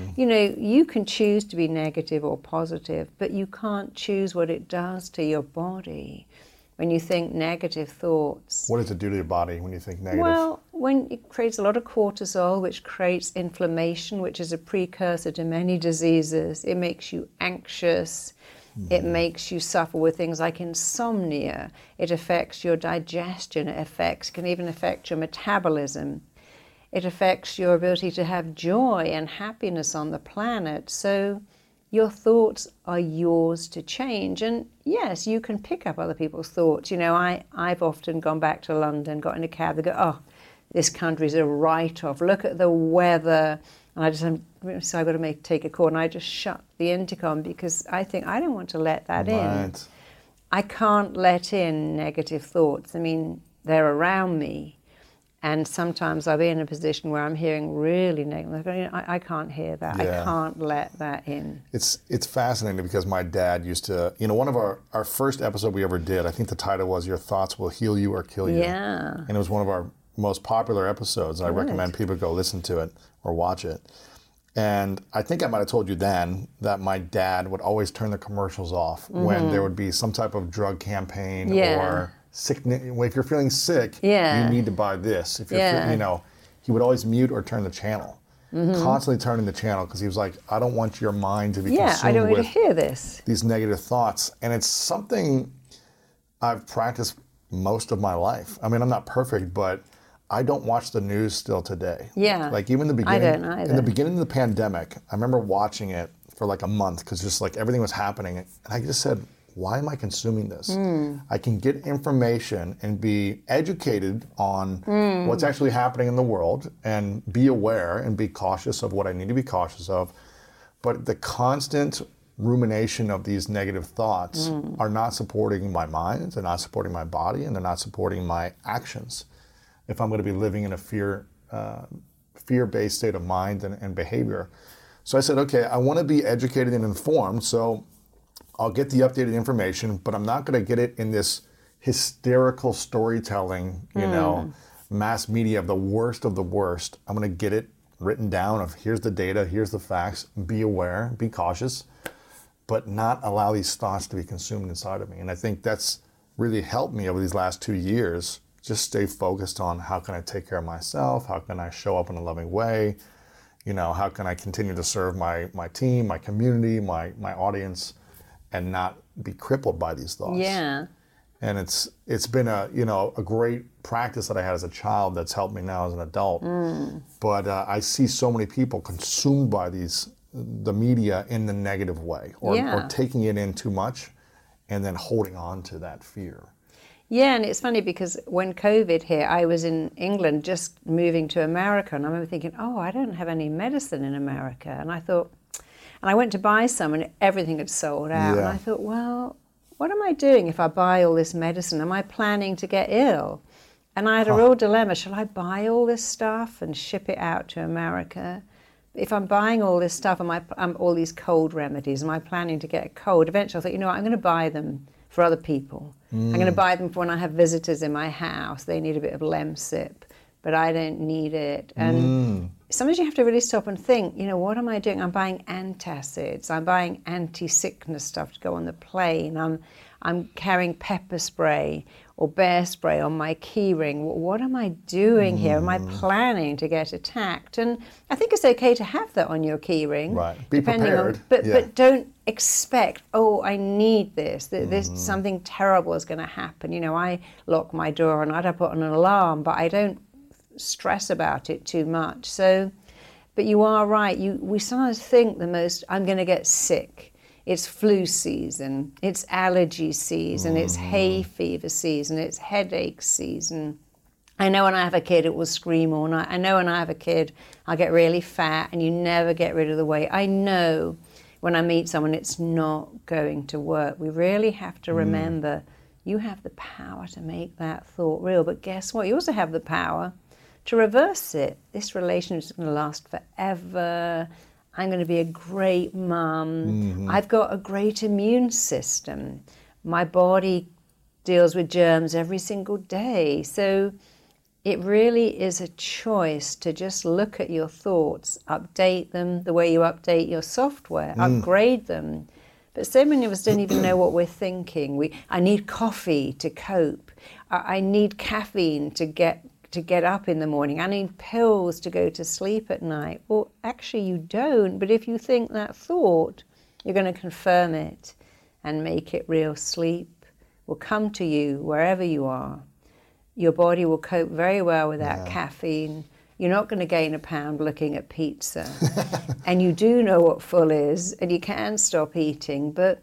You can choose to be negative or positive, but you can't choose what it does to your body when you think negative thoughts. What does it do to your body when you think negative? Well, when it creates a lot of cortisol, which creates inflammation, which is a precursor to many diseases. It makes you anxious. It makes you suffer with things like insomnia. It affects your digestion. It can even affect your metabolism. It affects your ability to have joy and happiness on the planet. So your thoughts are yours to change. And yes, you can pick up other people's thoughts. I've often gone back to London, got in a cab, they go, oh, this country's a write-off. Look at the weather. And so I've got to take a call, and I just shut the intercom because I think I don't want to let that in. I can't let in negative thoughts. I mean, they're around me. And sometimes I'll be in a position where I'm hearing really negative. I can't hear that. I can't let that in. It's fascinating because my dad used to, one of our first episode we ever did, I think the title was Your Thoughts Will Heal You or Kill You. Yeah. And it was one of our most popular episodes. I recommend people go listen to it or watch it. And I think I might have told you then that my dad would always turn the commercials off when there would be some type of drug campaign or sickness. If you're feeling sick, you need to buy this. If you're, he would always mute or turn the channel, constantly turning the channel because he was like, I don't want your mind to be consumed I don't want with to hear this. These negative thoughts. And it's something I've practiced most of my life. I mean, I'm not perfect, but I don't watch the news still today. Yeah. Like even the beginning, I don't either. In the beginning of the pandemic, I remember watching it for like a month because just like everything was happening. And I just said, why am I consuming this? I can get information and be educated on what's actually happening in the world and be aware and be cautious of what I need to be cautious of. But the constant rumination of these negative thoughts are not supporting my mind, they're not supporting my body, and they're not supporting my actions. If I'm going to be living in a fear-based state of mind and behavior. So I said, okay, I want to be educated and informed, so I'll get the updated information, but I'm not going to get it in this hysterical storytelling, mass media of the worst of the worst. I'm going to get it written down of here's the data, here's the facts, be aware, be cautious, but not allow these thoughts to be consumed inside of me. And I think that's really helped me over these last 2 years. Just stay focused on how can I take care of myself, how can I show up in a loving way, how can I continue to serve my team, my community, my audience, and not be crippled by these thoughts. Yeah. And it's been a great practice that I had as a child that's helped me now as an adult. But I see so many people consumed by the media in the negative way or taking it in too much and then holding on to that fear. Yeah, and it's funny because when COVID hit, I was in England just moving to America, and I remember thinking, I don't have any medicine in America. And I thought, and I went to buy some, and everything had sold out. And I thought, well, what am I doing if I buy all this medicine? Am I planning to get ill? And I had a real dilemma. Shall I buy all this stuff and ship it out to America? If I'm buying all this stuff, all these cold remedies, am I planning to get a cold? Eventually I thought, you know what, I'm going to buy them for other people. I'm going to buy them for when I have visitors in my house. They need a bit of Lemsip, but I don't need it. And sometimes you have to really stop and think, you know, what am I doing? I'm buying antacids. I'm buying anti-sickness stuff to go on the plane. I'm carrying pepper spray or bear spray on my keyring. What am I doing here? Am I planning to get attacked? And I think it's okay to have that on your keyring. Right. Be prepared. But don't expect, oh, I need this. This something terrible is going to happen. You know, I lock my door and I put on an alarm, but I don't stress about it too much. So, but you are right. We sometimes think I'm going to get sick. It's flu season, it's allergy season, it's hay fever season, it's headache season. I know when I have a kid, it will scream all night. I know when I have a kid, I'll get really fat and you never get rid of the weight. I know when I meet someone, it's not going to work. We really have to remember you have the power to make that thought real. But guess what? You also have the power to reverse it. This relationship is going to last forever. I'm going to be a great mum. I've got a great immune system. My body deals with germs every single day. So it really is a choice to just look at your thoughts, update them the way you update your software, upgrade them. But so many of us don't even know what we're thinking. I need coffee to cope. I need caffeine to get up in the morning. I need pills to go to sleep at night. Well, actually you don't, but if you think that thought, you're going to confirm it and make it real. Sleep will come to you wherever you are. Your body will cope very well without caffeine. You're not going to gain a pound looking at pizza. And you do know what full is, and you can stop eating, but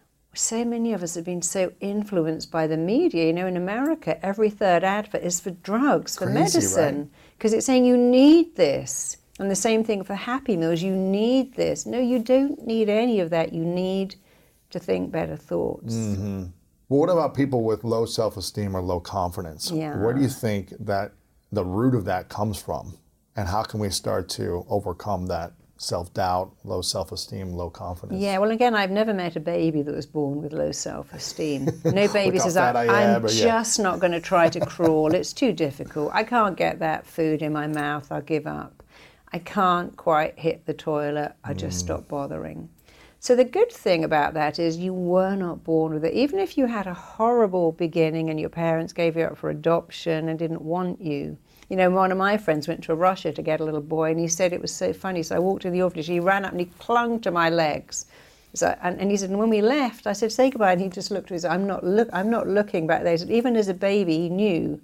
so many of us have been so influenced by the media. You know, in America, every third advert is for drugs, for medicine, because it's saying you need this. And the same thing for Happy Meals, you need this. No, you don't need any of that. You need to think better thoughts. Well, what about people with low self-esteem or low confidence? Yeah. Where do you think that the root of that comes from? And how can we start to overcome that self-doubt, low self-esteem, low confidence? Yeah, well, again, I've never met a baby that was born with low self-esteem. No baby says, I'm just not going to try to crawl. It's too difficult. I can't get that food in my mouth. I'll give up. I can't quite hit the toilet. I just stop bothering. So the good thing about that is you were not born with it. Even if you had a horrible beginning and your parents gave you up for adoption and didn't want you. You know, one of my friends went to Russia to get a little boy, and he said it was so funny. So I walked in the orphanage, he ran up and he clung to my legs. So, and he said, and when we left, I said, say goodbye, and he just looked at me and said, I'm not looking back there. He said, even as a baby, he knew.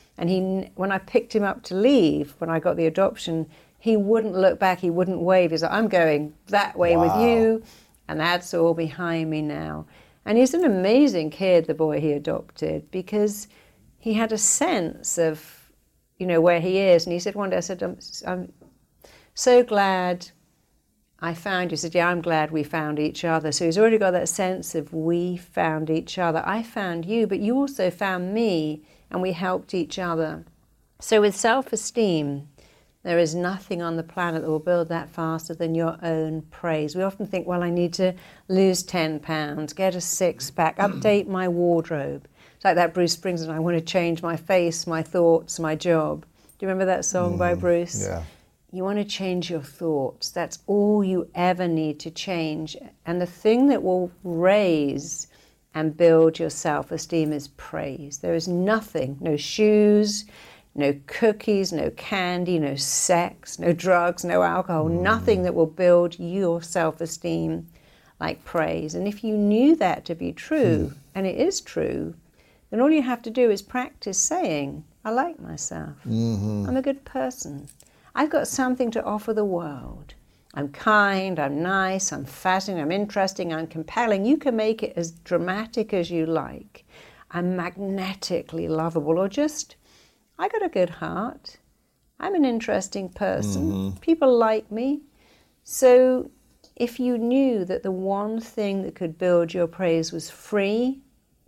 And when I picked him up to leave, when I got the adoption, he wouldn't look back, he wouldn't wave. He's like, I'm going that way with you, and that's all behind me now. And he's an amazing kid, the boy he adopted, because he had a sense of, you know, where he is. And he said one day, I said, I'm so glad I found you. He said, yeah, I'm glad we found each other. So he's already got that sense of we found each other. I found you, but you also found me, and we helped each other. So with self-esteem, there is nothing on the planet that will build that faster than your own praise. We often think, well, I need to lose 10 pounds, get a six-pack, update my wardrobe. It's like that Bruce Springsteen, I want to change my face, my thoughts, my job. Do you remember that song by Bruce? Yeah. You want to change your thoughts. That's all you ever need to change. And the thing that will raise and build your self-esteem is praise. There is nothing, no shoes, no cookies, no candy, no sex, no drugs, no alcohol, nothing that will build your self-esteem like praise. And if you knew that to be true, and it is true, then all you have to do is practice saying, I like myself. I'm a good person. I've got something to offer the world. I'm kind, I'm nice, I'm fascinating, I'm interesting, I'm compelling. You can make it as dramatic as you like. I'm magnetically lovable, or just, I got a good heart. I'm an interesting person. People like me. So if you knew that the one thing that could build your praise was free,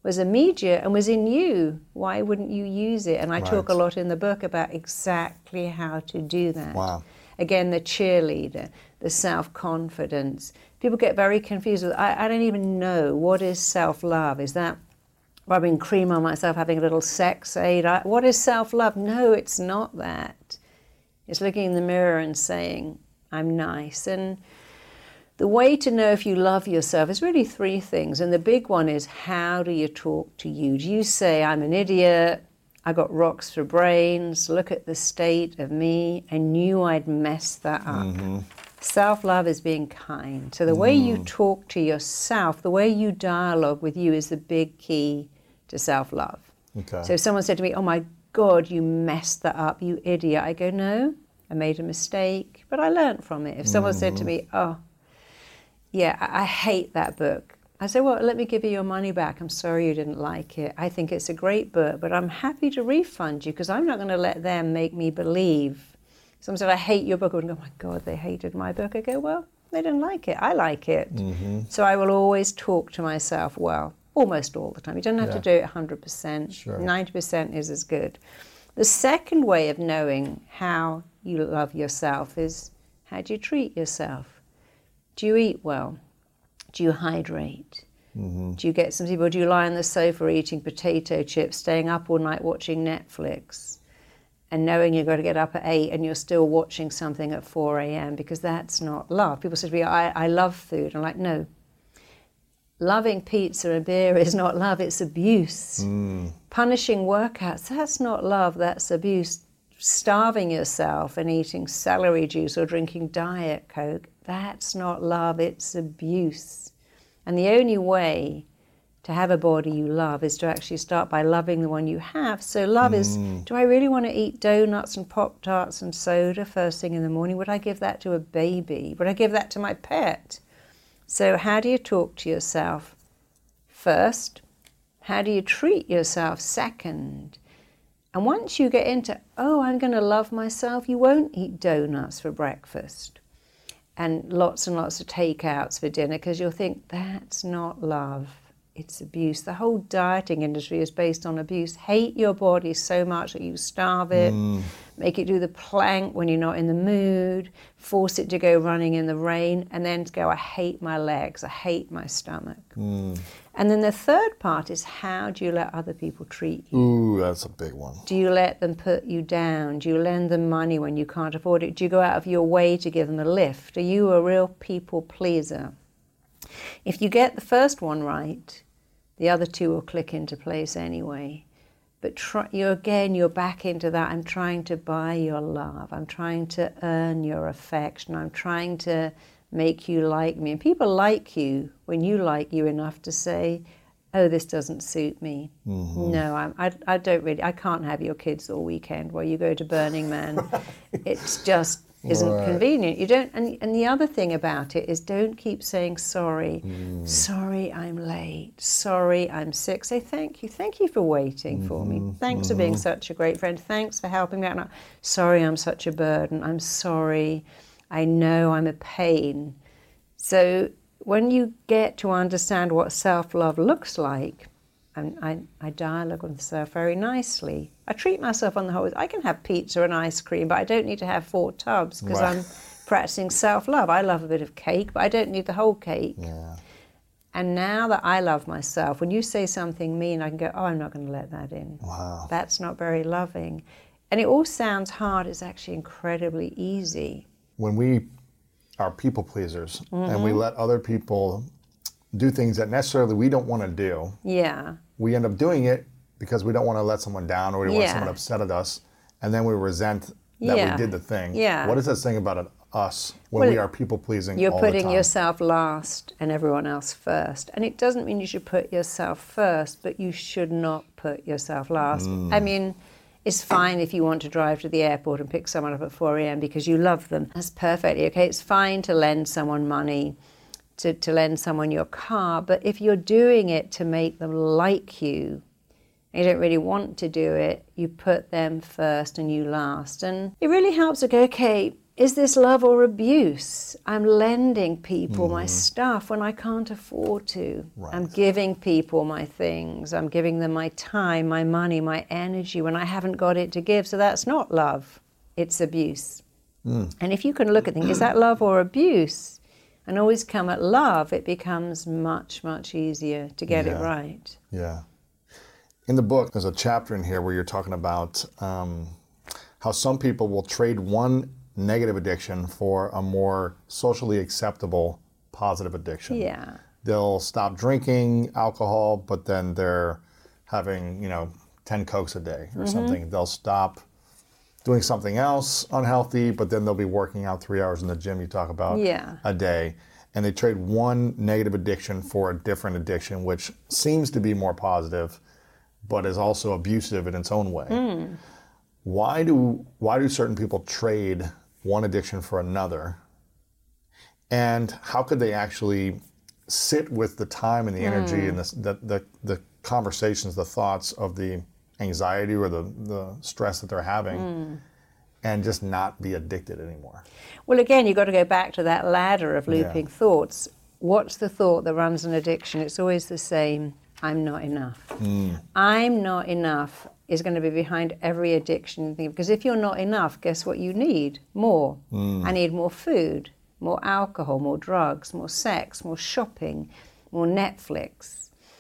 was immediate and was in you. Why wouldn't you use it? And I talk a lot in the book about exactly how to do that. Wow. Again, the cheerleader, the self-confidence. People get very confused with, I don't even know, what is self-love? Is that rubbing cream on myself, having a little sex aid? What is self-love? No, it's not that. It's looking in the mirror and saying, I'm nice. And the way to know if you love yourself is really three things. And the big one is, how do you talk to you? Do you say, I'm an idiot, I got rocks for brains, look at the state of me, I knew I'd mess that up. Mm-hmm. Self-love is being kind. So the way you talk to yourself, the way you dialogue with you is the big key to self-love. Okay. So if someone said to me, oh my God, you messed that up, you idiot. I go, no, I made a mistake, but I learned from it. If someone said to me, oh, yeah, I hate that book. I say, well, let me give you your money back. I'm sorry you didn't like it. I think it's a great book, but I'm happy to refund you because I'm not going to let them make me believe. Someone said, I hate your book. I would go, oh my God, they hated my book. I go, well, they didn't like it. I like it. Mm-hmm. So I will always talk to myself well, almost all the time. You don't have to do it 100%. Sure. 90% is as good. The second way of knowing how you love yourself is, how do you treat yourself? Do you eat well? Do you hydrate? Mm-hmm. Do you get some people, do you lie on the sofa eating potato chips, staying up all night watching Netflix, and knowing you've got to get up at 8 and you're still watching something at 4 a.m. because that's not love. People say to me, I love food. I'm like, no. Loving pizza and beer is not love, it's abuse. Punishing workouts, that's not love, that's abuse. Starving yourself and eating celery juice or drinking Diet Coke, that's not love, it's abuse. And the only way to have a body you love is to actually start by loving the one you have. So love is, do I really want to eat donuts and Pop-Tarts and soda first thing in the morning? Would I give that to a baby? Would I give that to my pet? So how do you talk to yourself? First, how do you treat yourself? Second. And once you get into, oh, I'm going to love myself, you won't eat donuts for breakfast and lots of takeouts for dinner because you'll think, that's not love, it's abuse. The whole dieting industry is based on abuse. Hate your body so much that you starve it, make it do the plank when you're not in the mood, force it to go running in the rain, and then to go, I hate my legs, I hate my stomach. And then the third part is, how do you let other people treat you? Ooh, that's a big one. Do you let them put you down? Do you lend them money when you can't afford it? Do you go out of your way to give them a lift? Are you a real people pleaser? If you get the first one right, the other two will click into place anyway. But you're back into that. I'm trying to buy your love. I'm trying to earn your affection. I'm trying to make you like me. And people like you when you like you enough to say, oh, this doesn't suit me. No, I don't really, I can't have your kids all weekend while you go to Burning Man. It's just isn't convenient. You don't, and the other thing about it is, don't keep saying sorry. Sorry, I'm late. Sorry, I'm sick. Say thank you for waiting for me. Thanks for being such a great friend. Thanks for helping me out. No, sorry, I'm such a burden. I'm sorry. I know I'm a pain. So when you get to understand what self-love looks like, and I dialogue with myself very nicely. I treat myself on the whole. I can have pizza and ice cream, but I don't need to have 4 tubs because I'm practicing self-love. I love a bit of cake, but I don't need the whole cake. Yeah. And now that I love myself, when you say something mean, I can go, oh, I'm not going to let that in. Wow. That's not very loving. And it all sounds hard. It's actually incredibly easy. When we are people pleasers and we let other people do things that necessarily we don't want to do, we end up doing it because we don't want to let someone down or we don't want someone upset at us, and then we resent that we did the thing. What does that say about us when we are people pleasing all the time? You're putting yourself last and everyone else first. And it doesn't mean you should put yourself first, but you should not put yourself last. I mean, it's fine if you want to drive to the airport and pick someone up at 4 a.m. because you love them. That's perfectly okay. It's fine to lend someone money, to lend someone your car, but if you're doing it to make them like you, and you don't really want to do it, you put them first and you last. And it really helps to go, okay, is this love or abuse? I'm lending people my stuff when I can't afford to. Right. I'm giving people my things. I'm giving them my time, my money, my energy when I haven't got it to give. So that's not love. It's abuse. And if you can look at things, is that love or abuse? And always come at love, it becomes much, much easier to get it right. Yeah. In the book, there's a chapter in here where you're talking about how some people will trade one negative addiction for a more socially acceptable positive addiction. Yeah. They'll stop drinking alcohol, but then they're having, 10 Cokes a day or something. They'll stop doing something else unhealthy, but then they'll be working out 3 hours in the gym you talk about a day. And they trade one negative addiction for a different addiction, which seems to be more positive, but is also abusive in its own way. Why do certain people trade one addiction for another? And how could they actually sit with the time and the energy and the conversations, the thoughts of the anxiety or the stress that they're having and just not be addicted anymore? Well, again, you've got to go back to that ladder of looping thoughts. What's the thought that runs an addiction? It's always the same. I'm not enough. I'm not enough is going to be behind every addiction thing. Because if you're not enough, guess what you need? More. I need more food, more alcohol, more drugs, more sex, more shopping, more Netflix.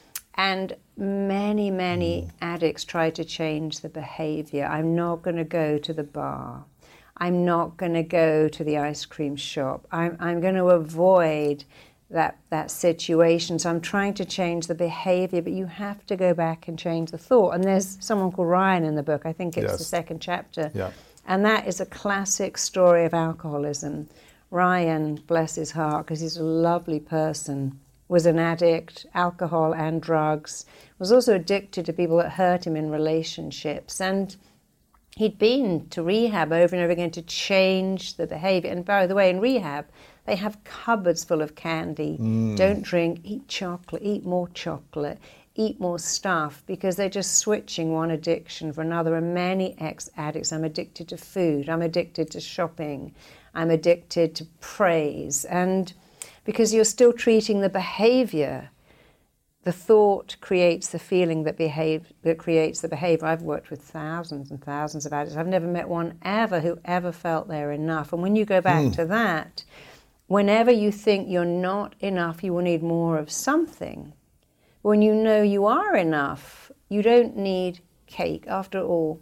And many, many addicts try to change the behavior. I'm not going to go to the bar. I'm not going to go to the ice cream shop. I'm going to avoid that situation. So I'm trying to change the behavior, but you have to go back and change the thought. And there's someone called Ryan in the book. I think it's the second chapter. Yeah. And that is a classic story of alcoholism. Ryan, bless his heart, because he's a lovely person, was an addict, alcohol and drugs, was also addicted to people that hurt him in relationships. And he'd been to rehab over and over again to change the behavior. And by the way, in rehab, they have cupboards full of candy. Don't drink, eat chocolate, eat more chocolate, eat more stuff, because they're just switching one addiction for another. And many ex-addicts, I'm addicted to food, I'm addicted to shopping, I'm addicted to praise. And because you're still treating the behavior. The thought creates the feeling that creates the behavior. I've worked with thousands and thousands of addicts. I've never met one ever who ever felt they're enough. And when you go back to that, whenever you think you're not enough, you will need more of something. When you know you are enough, you don't need cake. After all,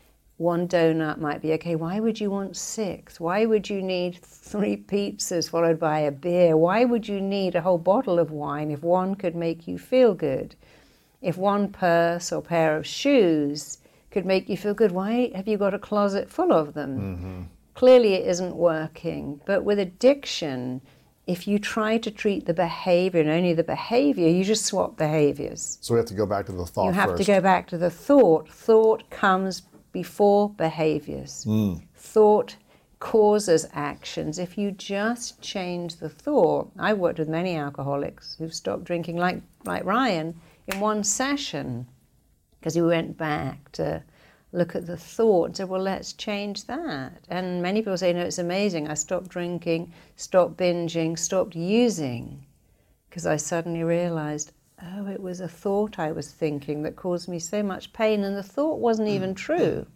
one donut might be okay. Why would you want 6? Why would you need 3 pizzas followed by a beer? Why would you need a whole bottle of wine if one could make you feel good? If one purse or pair of shoes could make you feel good, why have you got a closet full of them? Clearly it isn't working. But with addiction, if you try to treat the behavior and only the behavior, you just swap behaviors. So we have to go back to the thought first. You have to go back to the thought. Thought comes before behaviors. Thought causes actions. If you just change the thought, I worked with many alcoholics who've stopped drinking, like Ryan, in one session, because he went back to look at the thought and said, well, let's change that. And many people say, no, it's amazing. I stopped drinking, stopped binging, stopped using, because I suddenly realized, oh, it was a thought I was thinking that caused me so much pain, and the thought wasn't even true.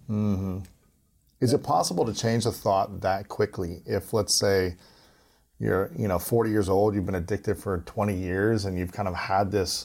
Is it possible to change a thought that quickly? If, let's say, you're 40 years old, you've been addicted for 20 years, and you've kind of had this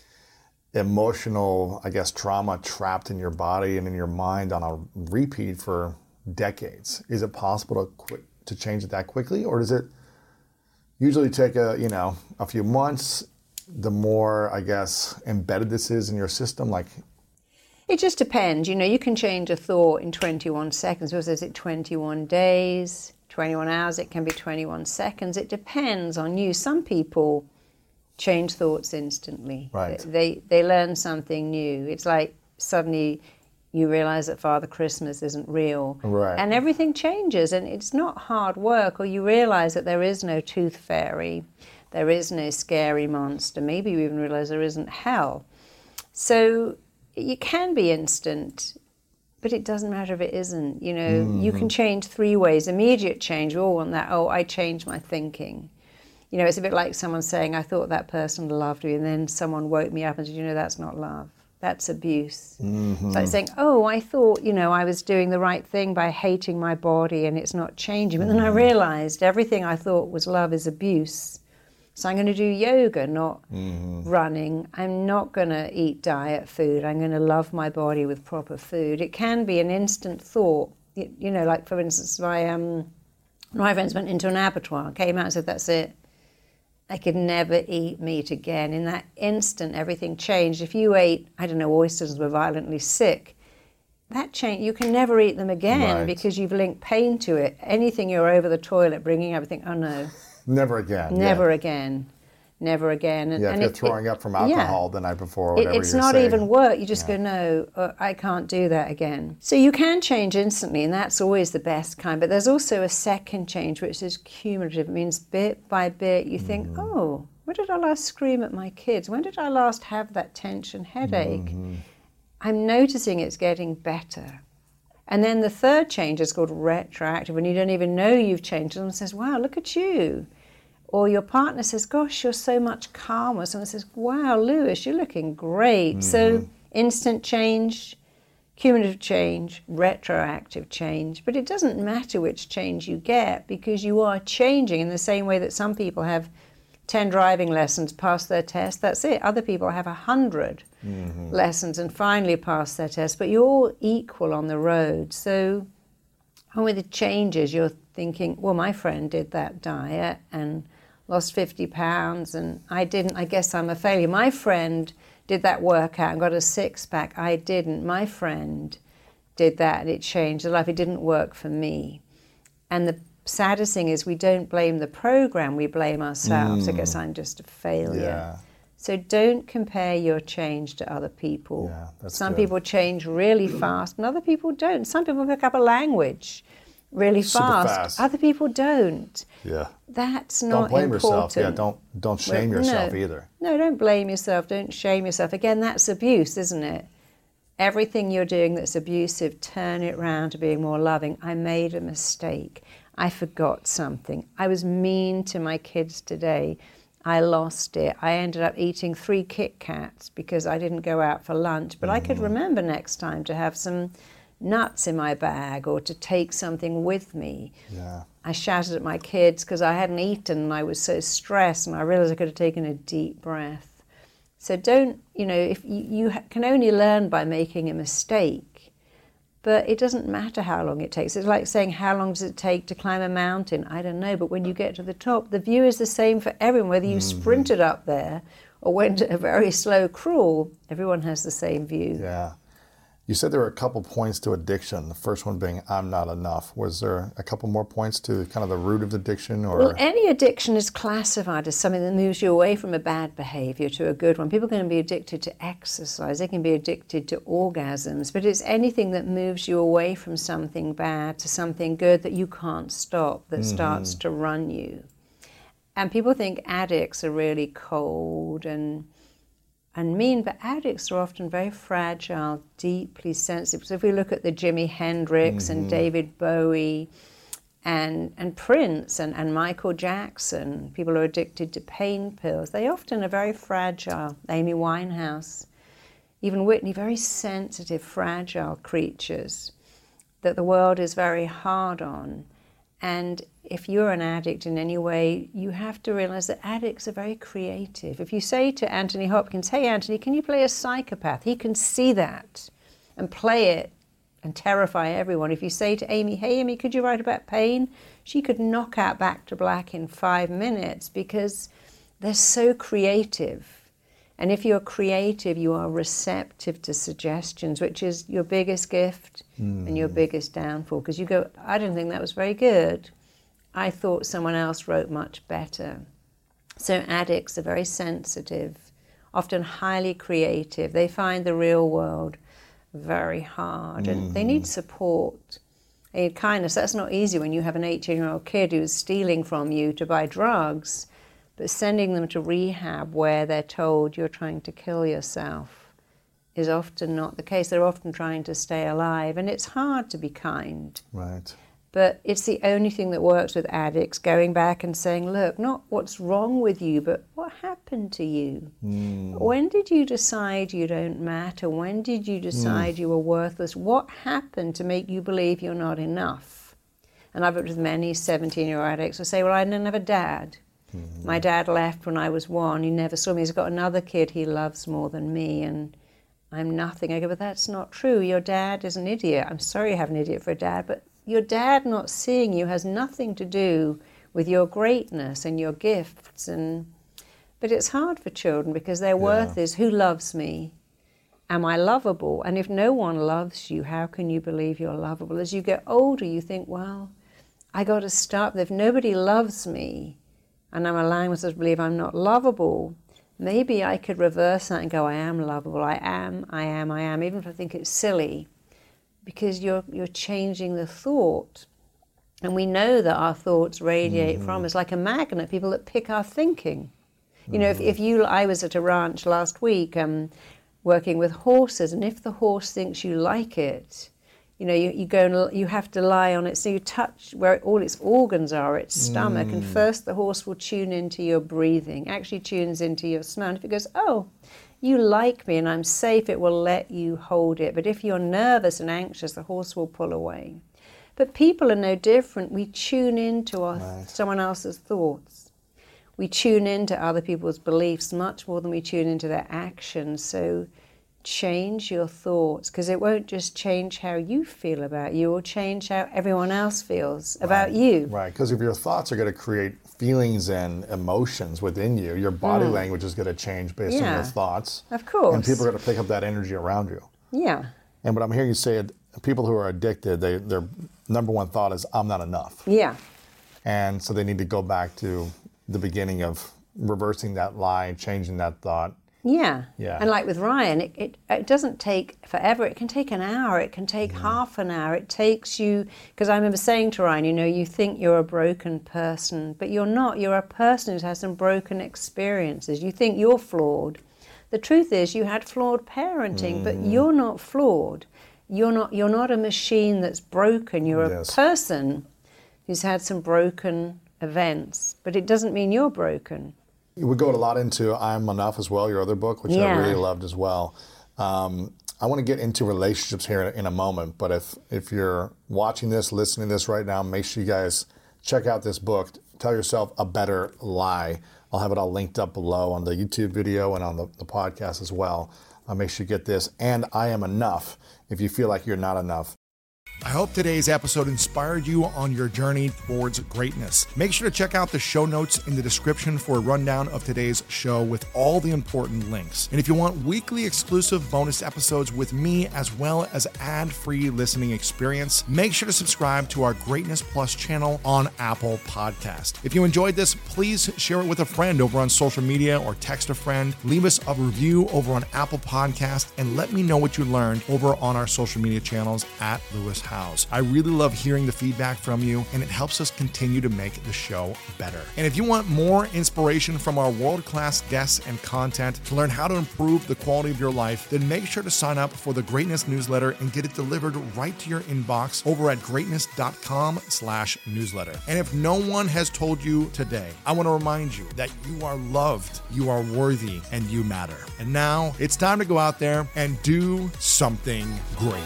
emotional, I guess, trauma trapped in your body and in your mind on a repeat for decades. Is it possible to change it that quickly, or does it usually take a few months? The more, I guess, embedded this is in your system, like? It just depends. You can change a thought in 21 seconds. Or is it 21 days, 21 hours? It can be 21 seconds. It depends on you. Some people change thoughts instantly. Right. They learn something new. It's like suddenly you realize that Father Christmas isn't real. Right. And everything changes, and it's not hard work, or you realize that there is no tooth fairy. There is no scary monster. Maybe you even realize there isn't hell. So it can be instant. But it doesn't matter if it isn't. You know, you can change 3 ways. Immediate change, we all want that. Oh, I changed my thinking. You know, it's a bit like someone saying, I thought that person loved me, and then someone woke me up and said, you know, that's not love. That's abuse. It's like saying, oh, I thought, you know, I was doing the right thing by hating my body and it's not changing. But then I realized everything I thought was love is abuse. So I'm going to do yoga, not running. I'm not going to eat diet food. I'm going to love my body with proper food. It can be an instant thought. You know, like, for instance, my friends went into an abattoir, came out and said, that's it. I could never eat meat again. In that instant, everything changed. If you ate, I don't know, oysters and were violently sick, that change, you can never eat them again because you've linked pain to it. Anything you're over the toilet bringing up, you think, oh no. Never again. Never again. Never again. And if you're throwing up from alcohol the night before, whatever it's not saying. Even work. You just go, no, I can't do that again. So you can change instantly, and that's always the best kind. But there's also a second change, which is cumulative. It means bit by bit, you think, oh, when did I last scream at my kids? When did I last have that tension headache? I'm noticing it's getting better. And then the third change is called retroactive, when you don't even know you've changed. Someone says, wow, look at you. Or your partner says, gosh, you're so much calmer. Someone says, wow, Lewis, you're looking great. So instant change, cumulative change, retroactive change. But it doesn't matter which change you get, because you are changing in the same way that some people have 10 driving lessons, pass their test, that's it. Other people have 100 lessons and finally pass their test. But you're all equal on the road. So with the changes, you're thinking, well, my friend did that diet and lost 50 pounds, and I didn't. I guess I'm a failure. My friend did that workout and got a six-pack. I didn't. My friend did that and it changed their life. It didn't work for me. And the saddest thing is we don't blame the program, we blame ourselves. I guess I'm just a failure. Yeah. So don't compare your change to other people. Yeah, Some people change really fast and other people don't. Some people pick up a language really fast. Other people don't. Yeah. That's not Don't blame important. yourself. Yeah, don't shame yourself either. No, don't blame yourself. Don't shame yourself. Again, that's abuse, isn't it? Everything you're doing that's abusive, turn it round to being more loving. I made a mistake. I forgot something. I was mean to my kids today. I lost it. I ended up eating 3 Kit Kats because I didn't go out for lunch. But I could remember next time to have some nuts in my bag or to take something with me. Yeah. I shouted at my kids because I hadn't eaten and I was so stressed, and I realized I could have taken a deep breath. So don't, if you can only learn by making a mistake, but it doesn't matter how long it takes. It's like saying, how long does it take to climb a mountain? I don't know, but when you get to the top, the view is the same for everyone, whether you sprinted up there or went a very slow crawl, everyone has the same view. Yeah. You said there were a couple points to addiction. The first one being, I'm not enough. Was there a couple more points to kind of the root of addiction? Or? Well, any addiction is classified as something that moves you away from a bad behavior to a good one. People can be addicted to exercise. They can be addicted to orgasms. But it's anything that moves you away from something bad to something good that you can't stop, that starts to run you. And people think addicts are really cold and mean, but addicts are often very fragile, deeply sensitive. So if we look at the Jimi Hendrix and David Bowie and Prince and Michael Jackson, people who are addicted to pain pills, they often are very fragile. Amy Winehouse, even Whitney, very sensitive, fragile creatures that the world is very hard on. And if you're an addict in any way, you have to realize that addicts are very creative. If you say to Anthony Hopkins, hey, Anthony, can you play a psychopath? He can see that and play it and terrify everyone. If you say to Amy, hey, Amy, could you write about pain? She could knock out Back to Black in 5 minutes because they're so creative. And if you're creative, you are receptive to suggestions, which is your biggest gift and your biggest downfall. Because you go, I didn't think that was very good. I thought someone else wrote much better. So addicts are very sensitive, often highly creative. They find the real world very hard and they need support. They need kindness. That's not easy when you have an 18-year-old kid who's stealing from you to buy drugs. But sending them to rehab where they're told you're trying to kill yourself is often not the case. They're often trying to stay alive, and it's hard to be kind. Right. But it's the only thing that works with addicts, going back and saying, look, not what's wrong with you, but what happened to you? When did you decide you don't matter? When did you decide you were worthless? What happened to make you believe you're not enough? And I've worked with many 17-year-old addicts who say, well, I didn't have a dad. My dad left when I was 1. He never saw me. He's got another kid he loves more than me, and I'm nothing. I go, but that's not true. Your dad is an idiot. I'm sorry you have an idiot for a dad, but your dad not seeing you has nothing to do with your greatness and your gifts. But it's hard for children because their worth is, who loves me? Am I lovable? And if no one loves you, how can you believe you're lovable? As you get older, you think, well, I got to start. If nobody loves me and I'm allowing myself to believe I'm not lovable, maybe I could reverse that and go, I am lovable. I am, even if I think it's silly. Because you're changing the thought. And we know that our thoughts radiate from us like a magnet, people that pick our thinking. You know, I was at a ranch last week working with horses, and if the horse thinks you like it, you know, you go and you have to lie on it, so you touch where all its organs are, its stomach, and first the horse will tune into your breathing, actually tunes into your smell. And if it goes, oh, you like me and I'm safe, it will let you hold it. But if you're nervous and anxious, the horse will pull away. But people are no different. We tune into someone else's thoughts. We tune into other people's beliefs much more than we tune into their actions. So change your thoughts, because it won't just change how you feel about you, it will change how everyone else feels about you. Right, because if your thoughts are going to create feelings and emotions within you, your body language is going to change based on your thoughts. Of course. And people are going to pick up that energy around you. Yeah. And what I'm hearing you say, people who are addicted, their number one thought is, I'm not enough. Yeah. And so they need to go back to the beginning of reversing that lie, changing that thought. Yeah. Yeah. And like with Ryan, it doesn't take forever. It can take an hour. It can take half an hour. It takes you, because I remember saying to Ryan, you know, you think you're a broken person, but you're not. You're a person who's had some broken experiences. You think you're flawed. The truth is you had flawed parenting, but you're not flawed. You're not a machine that's broken. You're a person who's had some broken events, but it doesn't mean you're broken. We go a lot into I'm Enough as well, your other book, which I really loved as well. I want to get into relationships here in a moment, but if you're watching this, listening to this right now, make sure you guys check out this book, Tell Yourself a Better Lie. I'll have it all linked up below on the YouTube video and on the podcast as well. Make sure you get this. And I Am Enough if you feel like you're not enough. I hope today's episode inspired you on your journey towards greatness. Make sure to check out the show notes in the description for a rundown of today's show with all the important links. And if you want weekly exclusive bonus episodes with me, as well as ad-free listening experience, make sure to subscribe to our Greatness Plus channel on Apple Podcast. If you enjoyed this, please share it with a friend over on social media or text a friend. Leave us a review over on Apple Podcast and let me know what you learned over on our social media channels at Lewis Howes. I really love hearing the feedback from you, and it helps us continue to make the show better. And if you want more inspiration from our world-class guests and content to learn how to improve the quality of your life, then make sure to sign up for the Greatness newsletter and get it delivered right to your inbox over at greatness.com/newsletter. And if no one has told you today, I want to remind you that you are loved, you are worthy, and you matter. And now it's time to go out there and do something great.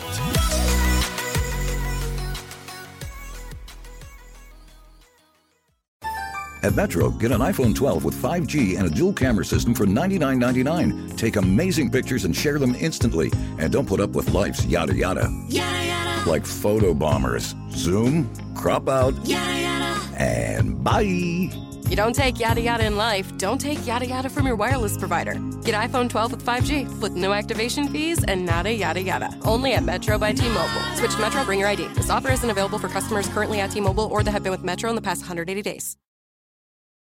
At Metro, get an iPhone 12 with 5G and a dual camera system for $99.99. Take amazing pictures and share them instantly. And don't put up with life's yada yada. Yada yada. Like photo bombers. Zoom, crop out, yada yada. And bye. You don't take yada yada in life, don't take yada yada from your wireless provider. Get iPhone 12 with 5G with no activation fees and nada yada yada. Only at Metro by T-Mobile. Switch to Metro, bring your ID. This offer isn't available for customers currently at T-Mobile or that have been with Metro in the past 180 days.